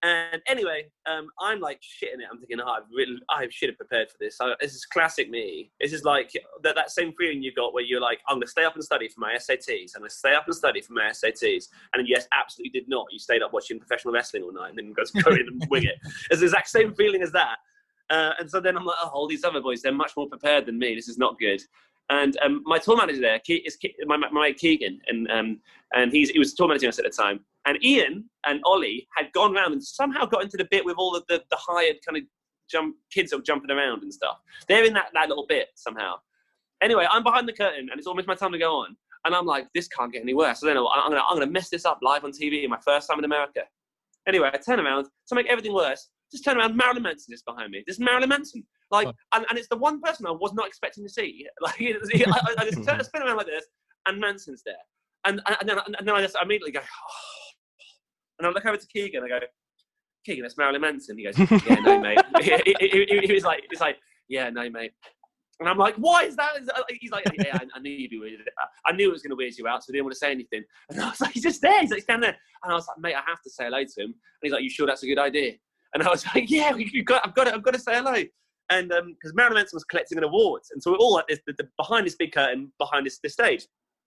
And anyway, um, I'm like shitting it. I'm thinking, oh, I've really, I should have prepared for this. So this is classic me. This is like that, that same feeling you got where you're like, I'm going to stay up and study for my S A Ts. I'm going to stay up and study for my S A Ts. And then, yes, absolutely did not. You stayed up watching professional wrestling all night and then go, go in and wing it. It's the exact same feeling as that. Uh, and so then I'm like, oh, all these other boys, they're much more prepared than me. This is not good. And um, my tour manager there Ke- is Ke- my, my mate Keegan, and um, and he's he was tour managing us at the time. And Ian and Ollie had gone around and somehow got into the bit with all of the, the hired kind of jump kids that were jumping around and stuff. They're in that, that little bit somehow. Anyway, I'm behind the curtain and it's almost my time to go on. And I'm like, this can't get any worse. So then I'm gonna I'm gonna mess this up live on T V my first time in America. Anyway, I turn around to make everything worse. Just turn around, Marilyn Manson is behind me. This is Marilyn Manson. Like, oh. and, and it's the one person I was not expecting to see. Like, I, I just turn, spin around like this, and Manson's there. And, and, then, and then I just immediately go, oh. And I look over to Keegan, and I go, Keegan, that's Marilyn Manson. He goes, yeah, no, mate. he, he, he, he was like, he's like, yeah, no, mate. And I'm like, why is that? He's like, yeah, I, I knew you'd be weirded. I knew it was going to weird you out, so I didn't want to say anything. And I was like, he's just there. He's like, standing there. And I was like, mate, I have to say hello to him. And he's like, you sure that's a good idea? And I was like, yeah, you've got, I've got to, I've got to say hello. And because um, Marilyn Manson was collecting an awards, and so we're all like this, the, the, behind this big curtain, behind this, this stage.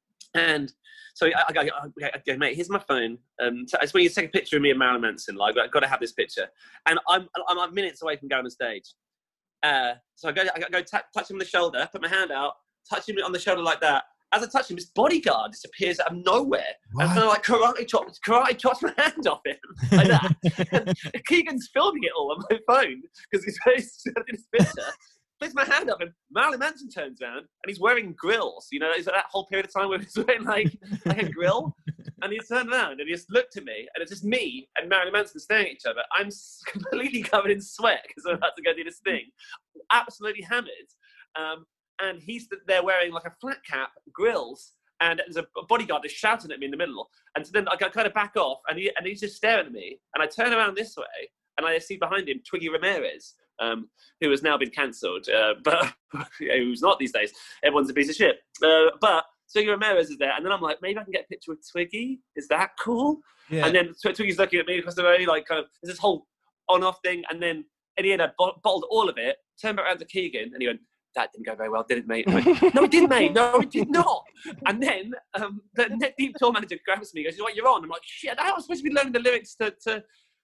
And so I, I, I, I, I go, mate, here's my phone. Um, so I just want you to take a picture of me and Marilyn Manson. Like, I've got to have this picture. And I'm, I'm like minutes away from going on stage. Uh, so I go, I go t- touch him on the shoulder, put my hand out, touch him on the shoulder like that. As I touch him, his bodyguard disappears out of nowhere. What? And kind of like karate chops, karate chops my hand off him like that. And Keegan's filming it all on my phone because he's very in his picture. Flicks my hand up, and Marilyn Manson turns around, and he's wearing grills. You know, is that whole period of time where he's wearing like, like a grill? And he turned around and he just looked at me, and it's just me and Marilyn Manson staring at each other. I'm completely covered in sweat because I'm about to go do this thing, absolutely hammered. Um, and he's there wearing like a flat cap, grills, and there's a bodyguard that's shouting at me in the middle. And so then I kind of back off, and he and he's just staring at me. And I turn around this way, and I see behind him Twiggy Ramirez, um, who has now been cancelled, uh, but who's not these days. Everyone's a piece of shit. Uh, but Twiggy Ramirez is there, and then I'm like, maybe I can get a picture with Twiggy. Is that cool? Yeah. And then Twiggy's looking at me across the way, like kind of there's this whole on-off thing. And then in the end, I bottled all of it. Turned back around to Keegan, and he went, that didn't go very well, did it, mate? I went, no, it did, mate. No, it did not. And then um, the Net Deep tour manager grabs me and goes, what, you're on? I'm like, shit, I was supposed to be learning the lyrics to to,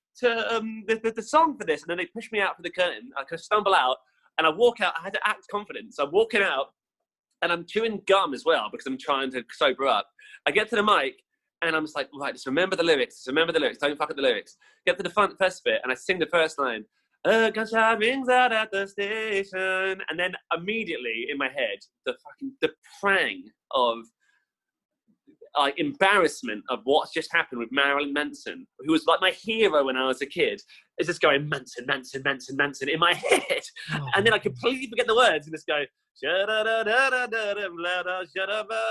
to um, the, the, the song for this. And then they push me out for the curtain. I kind of stumble out, and I walk out. I had to act confident. So I'm walking out, and I'm chewing gum as well because I'm trying to sober up. I get to the mic, and I'm just like, right, just remember the lyrics. Just remember the lyrics. Don't fuck up the lyrics. Get to the front, first bit, and I sing the first line. A gunshot rings out at the station, and then immediately in my head, the fucking the prang of like embarrassment of what's just happened with Marilyn Manson, who was like my hero when I was a kid, is just going Manson, Manson, Manson, Manson in my head, oh, and then I completely forget the words and just go shut up, shut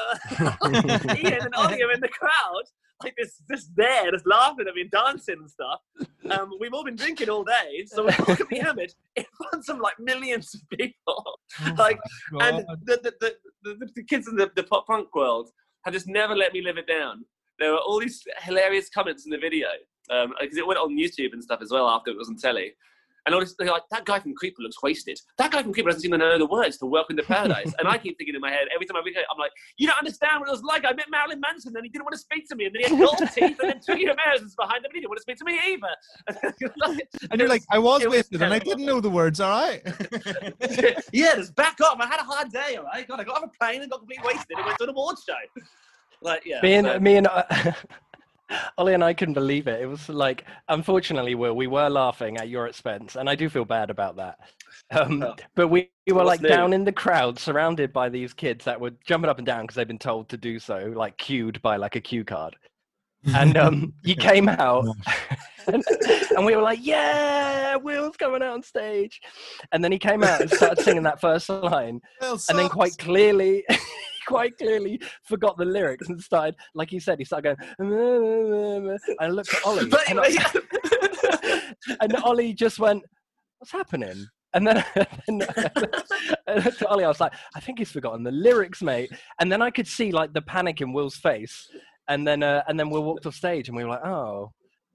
up. Ian and Ollie are in the crowd. Like this, just there, just laughing at me and dancing and stuff. Um, we've all been drinking all day, so we're all gonna be hammered in front of like millions of people. Oh like, and the the, the the the kids in the, the pop punk world have just never let me live it down. There were all these hilarious comments in the video because um, it went on YouTube and stuff as well after it was on telly. And all this, they're like, that guy from Creeper looks wasted. That guy from Creeper doesn't seem to know the words to Welcome to Paradise. And I keep thinking in my head, every time I read it, I'm like, you don't understand what it was like. I met Marilyn Manson and he didn't want to speak to me. And then he had gold teeth. And then Twiggy Ramirez was behind him and he didn't want to speak to me either. like, and you're like, I was wasted and I didn't know the words, all right? Yeah, just back up. I had a hard day, all right? God, I got off a plane and got completely wasted and went to an awards show. Like, yeah. Me and, so. me and uh, Ollie and I couldn't believe it. It was like, unfortunately, Will, we were laughing at your expense, and I do feel bad about that. Um, oh. But we, we were like new? down in the crowd, surrounded by these kids that were jumping up and down because they've been told to do so, like cued by like a cue card. And um, you came out, and, and we were like, "Yeah, Will's coming out on stage." And then he came out and started singing that first line, and then quite clearly. quite clearly forgot the lyrics and started, like he said, he started going, and I looked at Ollie, and, I, and Ollie just went, what's happening? And then, and, and to Ollie, I was like, I think he's forgotten the lyrics, mate. And then I could see like the panic in Will's face, and then uh, and then Will walked off stage, and we were like, oh,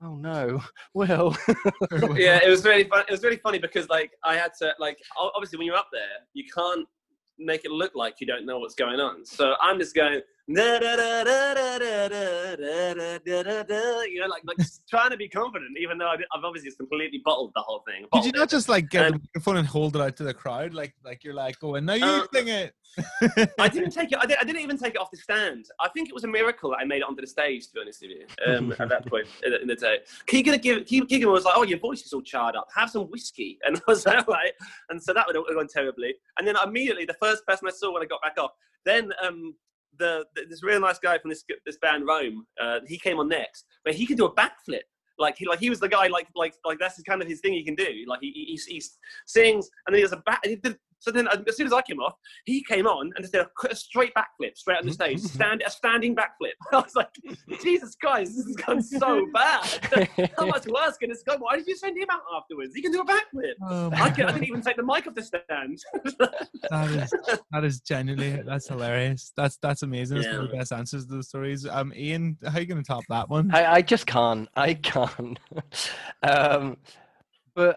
oh no, Will. Yeah, it was really fun. It was really funny because like I had to like o- obviously when you're up there, you can't make it look like you don't know what's going on. So I'm just going da da da da da da da da da da da, you know, like like trying to be confident, even though I've I've obviously just completely bottled the whole thing. Could you Bottled not it. just like get And- the microphone and hold it out to the crowd, like like you're like going, now you Uh, sing it? I didn't take it. I, did, I didn't even take it off the stand. I think it was a miracle that I made it onto the stage. To be honest with you, um, at that point in the, in the day, Keegan, give, Keegan was like, "Oh, your voice is all charred up. Have some whiskey." And I was like, "Right." And so that would have gone terribly. And then immediately, the first person I saw when I got back off, then um, the, the this real nice guy from this this band Rome, uh, he came on next, but he could do a backflip. Like he, like he was the guy, like, like, like that's kind of his thing. He can do. Like he, he, he sings, and then he does a back. He did, so then, as soon as I came off, he came on and just did a, a straight backflip, straight on the stage, stand a standing backflip. I was like, Jesus Christ, this has gone so bad. How much worse can this go? Why did you send him out afterwards? He can do a backflip. Oh, I, can, I didn't even take the mic off the stand. That is that is genuinely that's hilarious. That's that's amazing. That's Yeah. one of the best answers to the stories. Um, Ian, how are you going to top that one? I, I just can't. I can't. um, but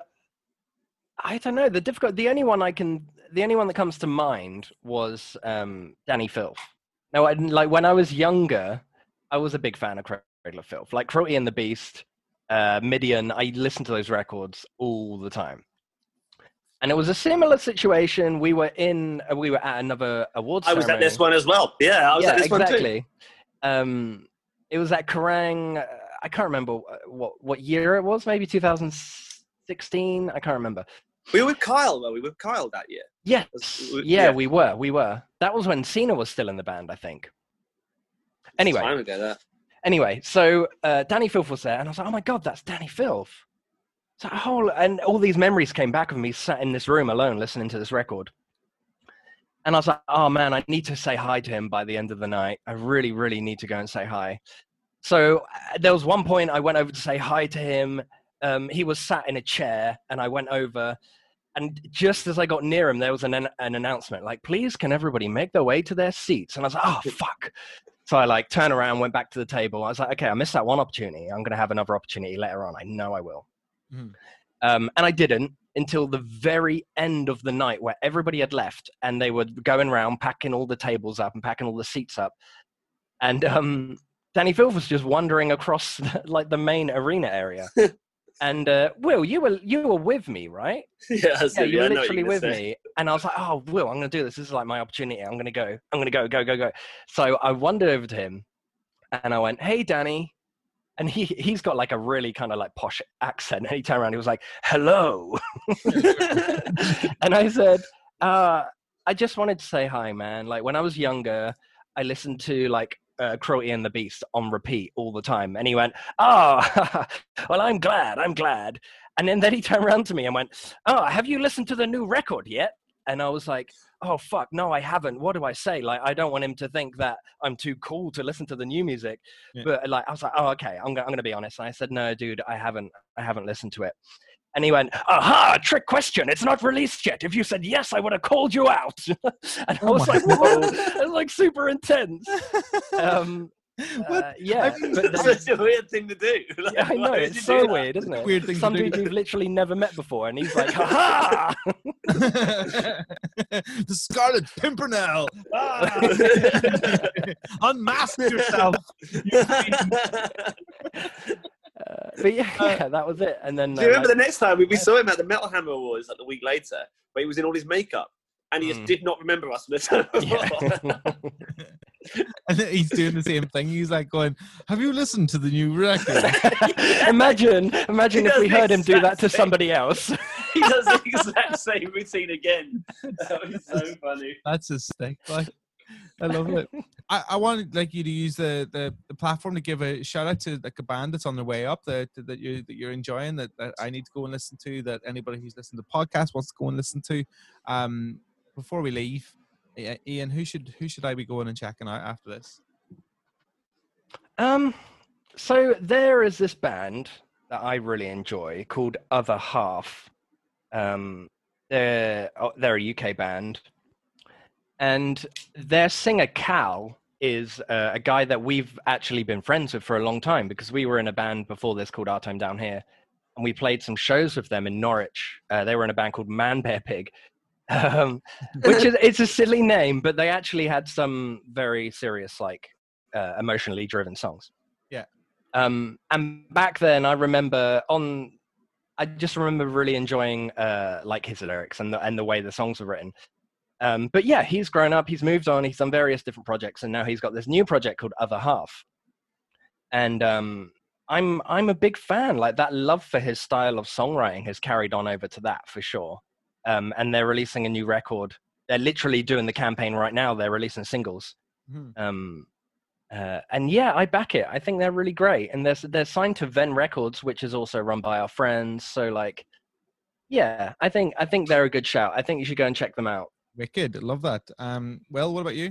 I don't know. The difficult. The only one I can. The only one that comes to mind was um, Danny Filth. Now, I, like when I was younger, I was a big fan of Cradle of Filth, like Cruelty and the Beast, uh, Midian. I listened to those records all the time. And it was a similar situation. We were in. Uh, we were at another awards. I was at ceremony. this one as well. Yeah, I was yeah, at this exactly. one too. Um, it was at Kerrang. Uh, I can't remember what what year it was. Maybe two thousand sixteen. I can't remember. We were with Kyle, though. We were with Kyle that year. Yes. We- Yeah, yeah. we were. We were. That was when Cena was still in the band, I think. Anyway. Time ago, that. Anyway, so uh, Danny Filth was there, and I was like, "Oh my god, that's Danny Filth!" So a whole and all these memories came back of me sat in this room alone listening to this record, and I was like, "Oh man, I need to say hi to him by the end of the night. I really, really need to go and say hi." So uh, there was one point I went over to say hi to him. Um, he was sat in a chair, and I went over. And just as I got near him, there was an an announcement like, "Please, can everybody make their way to their seats?" And I was like, "Oh, fuck." So I like turned around, went back to the table. I was like, "Okay, I missed that one opportunity. I'm going to have another opportunity later on. I know I will." Mhm. Um, and I didn't until the very end of the night where everybody had left and they were going around packing all the tables up and packing all the seats up. And um, Danny Filth was just wandering across like the main arena area. And uh, Will, you were you were with me, right? Yeah, Yeah, you I were know what literally you're gonna with say. me. And I was like, "Oh, Will, I'm going to do this. This is like my opportunity. I'm going to go. I'm going to go, go, go, go." So I wandered over to him and I went, "Hey, Danny." And he, he's got like a really kind of like posh accent. And he turned around, he was like, "Hello." And I said, uh, "I just wanted to say hi, man. Like when I was younger, I listened to like uh, Cruelty and the Beast on repeat all the time." And he went, "Oh, well, I'm glad. I'm glad." And then, then he turned around to me and went, "Oh, have you listened to the new record yet?" And I was like, "Oh, fuck, no, I haven't. What do I say?" Like, I don't want him to think that I'm too cool to listen to the new music. Yeah. But like, I was like, "Oh, okay, I'm, go- I'm going to be honest." And I said, "No, dude, I haven't, I haven't listened to it." And he went, "Aha, trick question. It's not released yet. If you said yes, I would have called you out." And I Oh was my like, "Whoa," it was like super intense. Um, What? uh, yeah, I mean, but That's then- such a weird thing to do. Like, yeah, I know, why would it's you do so that? weird, isn't it? Weird thing to Some do. dude we've literally never met before, and he's like, "Ha the Scarlet Pimpernel. Ah! Unmask yourself. You fiend. Uh, but yeah, yeah, that was it. And then Do you uh, remember like- the next time we, we saw him at the Metal Hammer Awards like the week later, where he was in all his makeup and he just Mm. did not remember us from the time before. Yeah. And then he's doing the same thing. He's like going, "Have you listened to the new record?" imagine, imagine He if does we the heard him do that exact to same- somebody else. He does the exact same routine again. That was so funny. That's a stick. Like, I love it. I, I wanted like you to use the, the, the platform to give a shout out to like a band that's on their way up that that you that you're enjoying that, that I need to go and listen to, that anybody who's listened to the podcast wants to go and listen to. Um, before we leave, I- Ian, who should who should I be going and checking out after this? Um, so there is this band that I really enjoy called Other Half. Um, they're oh, they're a U K band, and their singer Cal is uh, a guy that we've actually been friends with for a long time, because we were in a band before this called Our Time Down Here, and we played some shows with them in Norwich. Uh, they were in a band called Man Bear Pig, um, which is it's a silly name, but they actually had some very serious, like uh, emotionally driven songs. Yeah. Um, and back then, I remember on, I just remember really enjoying uh, like his lyrics and the and the way the songs were written. Um, but yeah, he's grown up, he's moved on, he's done various different projects, and now he's got this new project called Other Half. And um, I'm I'm a big fan. Like, that love for his style of songwriting has carried on over to that for sure. Um, and they're releasing a new record. They're literally doing the campaign right now. They're releasing singles. Mm-hmm. Um, uh, and yeah, I back it. I think they're really great. And they're, they're signed to Ven Records, which is also run by our friends. So like, yeah, I think I think they're a good shout. I think you should go and check them out. Wicked, love that. Um, well, what about you?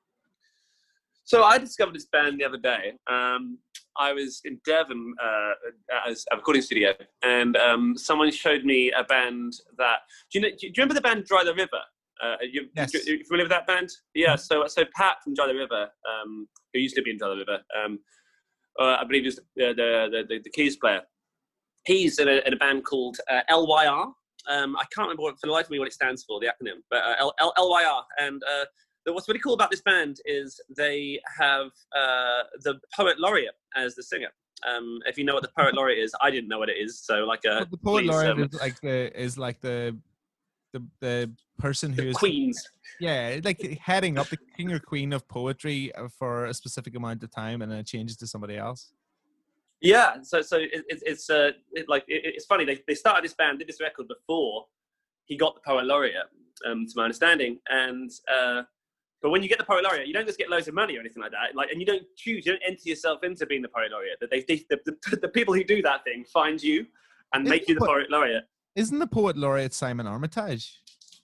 So I discovered this band the other day. Um, I was in Devon uh, as a recording studio, and um, someone showed me a band that. Do you know? Do you remember the band Dry the River? Uh, you, yes. You, you familiar with that band? Yeah. So, so Pat from Dry the River, um, who used to be in Dry the River, um, uh, I believe is the the, the the keys player. He's in a, in a band called uh, L Y R. Um, I can't remember what, for the life of me what it stands for, the acronym, but uh, L- L- L Y R. And uh, the, what's really cool about this band is they have uh, the Poet Laureate as the singer. Um, if you know what the Poet Laureate is, I didn't know what it is. So, like, uh, well, the Poet please, Laureate um, is like the is like the the the person who the is queens. Yeah, like heading up the king or queen of poetry for a specific amount of time, and then it changes to somebody else. Yeah, so so it, it, it's uh, it, like it, it's funny. They they started this band, did this record before he got the Poet Laureate, um, to my understanding. And uh, but when you get the Poet Laureate, you don't just get loads of money or anything like that. Like, and you don't choose, you don't enter yourself into being the Poet Laureate. That they, they the, the, the people who do that thing find you and make you the Poet Laureate. Isn't the Poet Laureate Simon Armitage?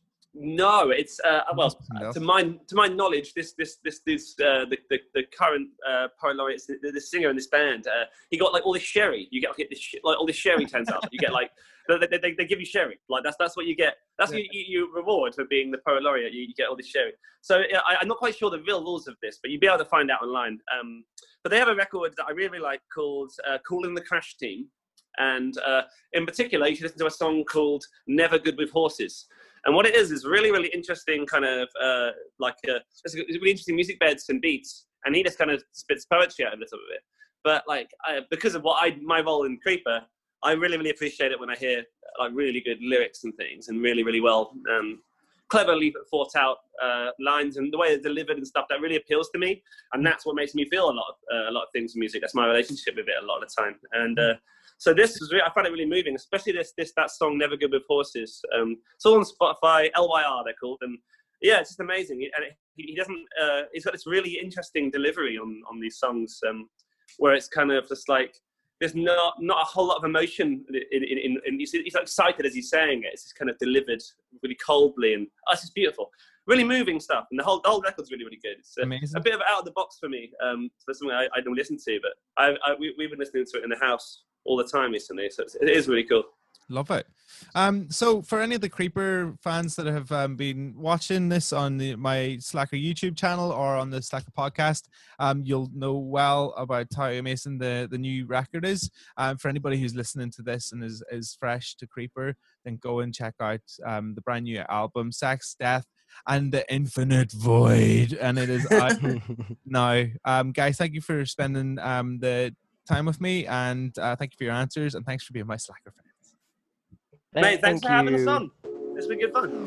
No, it's uh, well uh, to my to my knowledge, this this this this uh, the, the the current uh, Poet Laureate, the, the singer in this band, uh, he got like all this sherry. You get like, this, like all this sherry turns up. You get like they, they, they give you sherry. Like that's that's what you get. That's yeah. you, you reward for being the Poet Laureate. You, you get all this sherry. So yeah, I, I'm not quite sure the real rules of this, but you'd be able to find out online. Um, but they have a record that I really, really like called uh, "Calling the Crash Team," and uh, in particular, you should listen to a song called "Never Good with Horses." And what it is is really, really interesting kind of uh, like uh, it's really interesting music beds and beats. And he just kind of spits poetry out of it a little bit. But like I, because of what I my role in Creeper, I really, really appreciate it when I hear like really good lyrics and things, and really, really well, um, cleverly thought out uh, lines, and the way they're delivered and stuff. That really appeals to me, and that's what makes me feel a lot of uh, a lot of things in music. That's my relationship with it a lot of the time. And uh, so this was really, I found it really moving, especially this this that song "Never Good with Horses." Um, it's all on Spotify. L Y R they're called, and yeah, it's just amazing. And it, he doesn't. Uh, he's got this really interesting delivery on on these songs, um, where it's kind of just like there's not not a whole lot of emotion in in, in, in he's, he's excited as he's saying it. It's just kind of delivered really coldly, and oh, it's just beautiful. Really moving stuff, and the whole the whole record's really, really good. It's a, a bit of out of the box for me, um, for something I, I don't listen to, but I, I we, we've been listening to it in the house all the time recently, so it's, it is really cool. Love it. Um, so for any of the Creeper fans that have um, been watching this on the, my Slacker YouTube channel or on the Slacker podcast, um, you'll know well about how amazing the, the new record is. Um, for anybody who's listening to this and is, is fresh to Creeper, then go and check out um, the brand new album, Sex, Death, and the Infinite Void. And it is out now. Um, guys, thank you for spending um, the time with me, and uh, thank you for your answers, and thanks for being my Slacker friends. Mate, thanks thank for having you. us on. It's been good fun.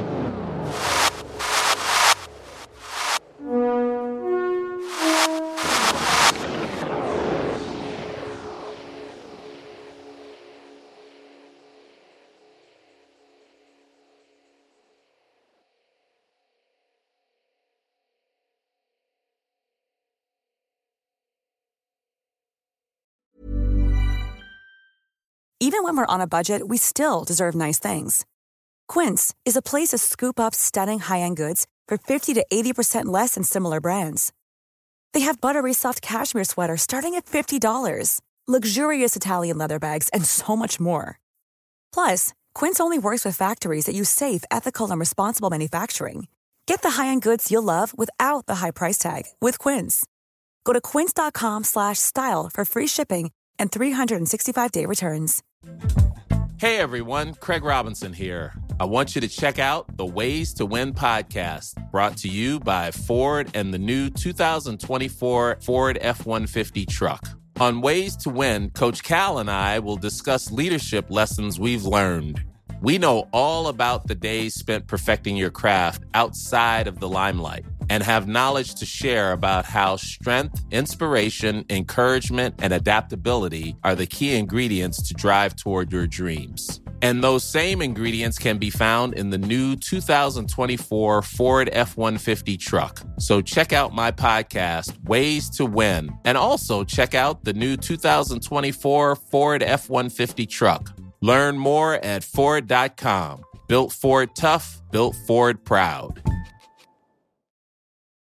Even when we're on a budget, we still deserve nice things. Quince is a place to scoop up stunning high-end goods for fifty to eighty percent less than similar brands. They have buttery soft cashmere sweaters starting at fifty dollars, luxurious Italian leather bags, and so much more. Plus, Quince only works with factories that use safe, ethical, and responsible manufacturing. Get the high-end goods you'll love without the high price tag with Quince. Go to quince.com slash style for free shipping and three sixty-five day returns. Hey everyone, Craig Robinson here. I want you to check out the Ways to Win podcast, brought to you by Ford and the new two thousand twenty-four Ford F one fifty truck. On Ways to Win, Coach Cal and I will discuss leadership lessons we've learned. We know all about the days spent perfecting your craft outside of the limelight and have knowledge to share about how strength, inspiration, encouragement, and adaptability are the key ingredients to drive toward your dreams. And those same ingredients can be found in the new two thousand twenty-four Ford F one fifty truck. So check out my podcast, Ways to Win, and also check out the new two thousand twenty-four Ford F one fifty truck. Learn more at Ford dot com. Built Ford tough, built Ford proud.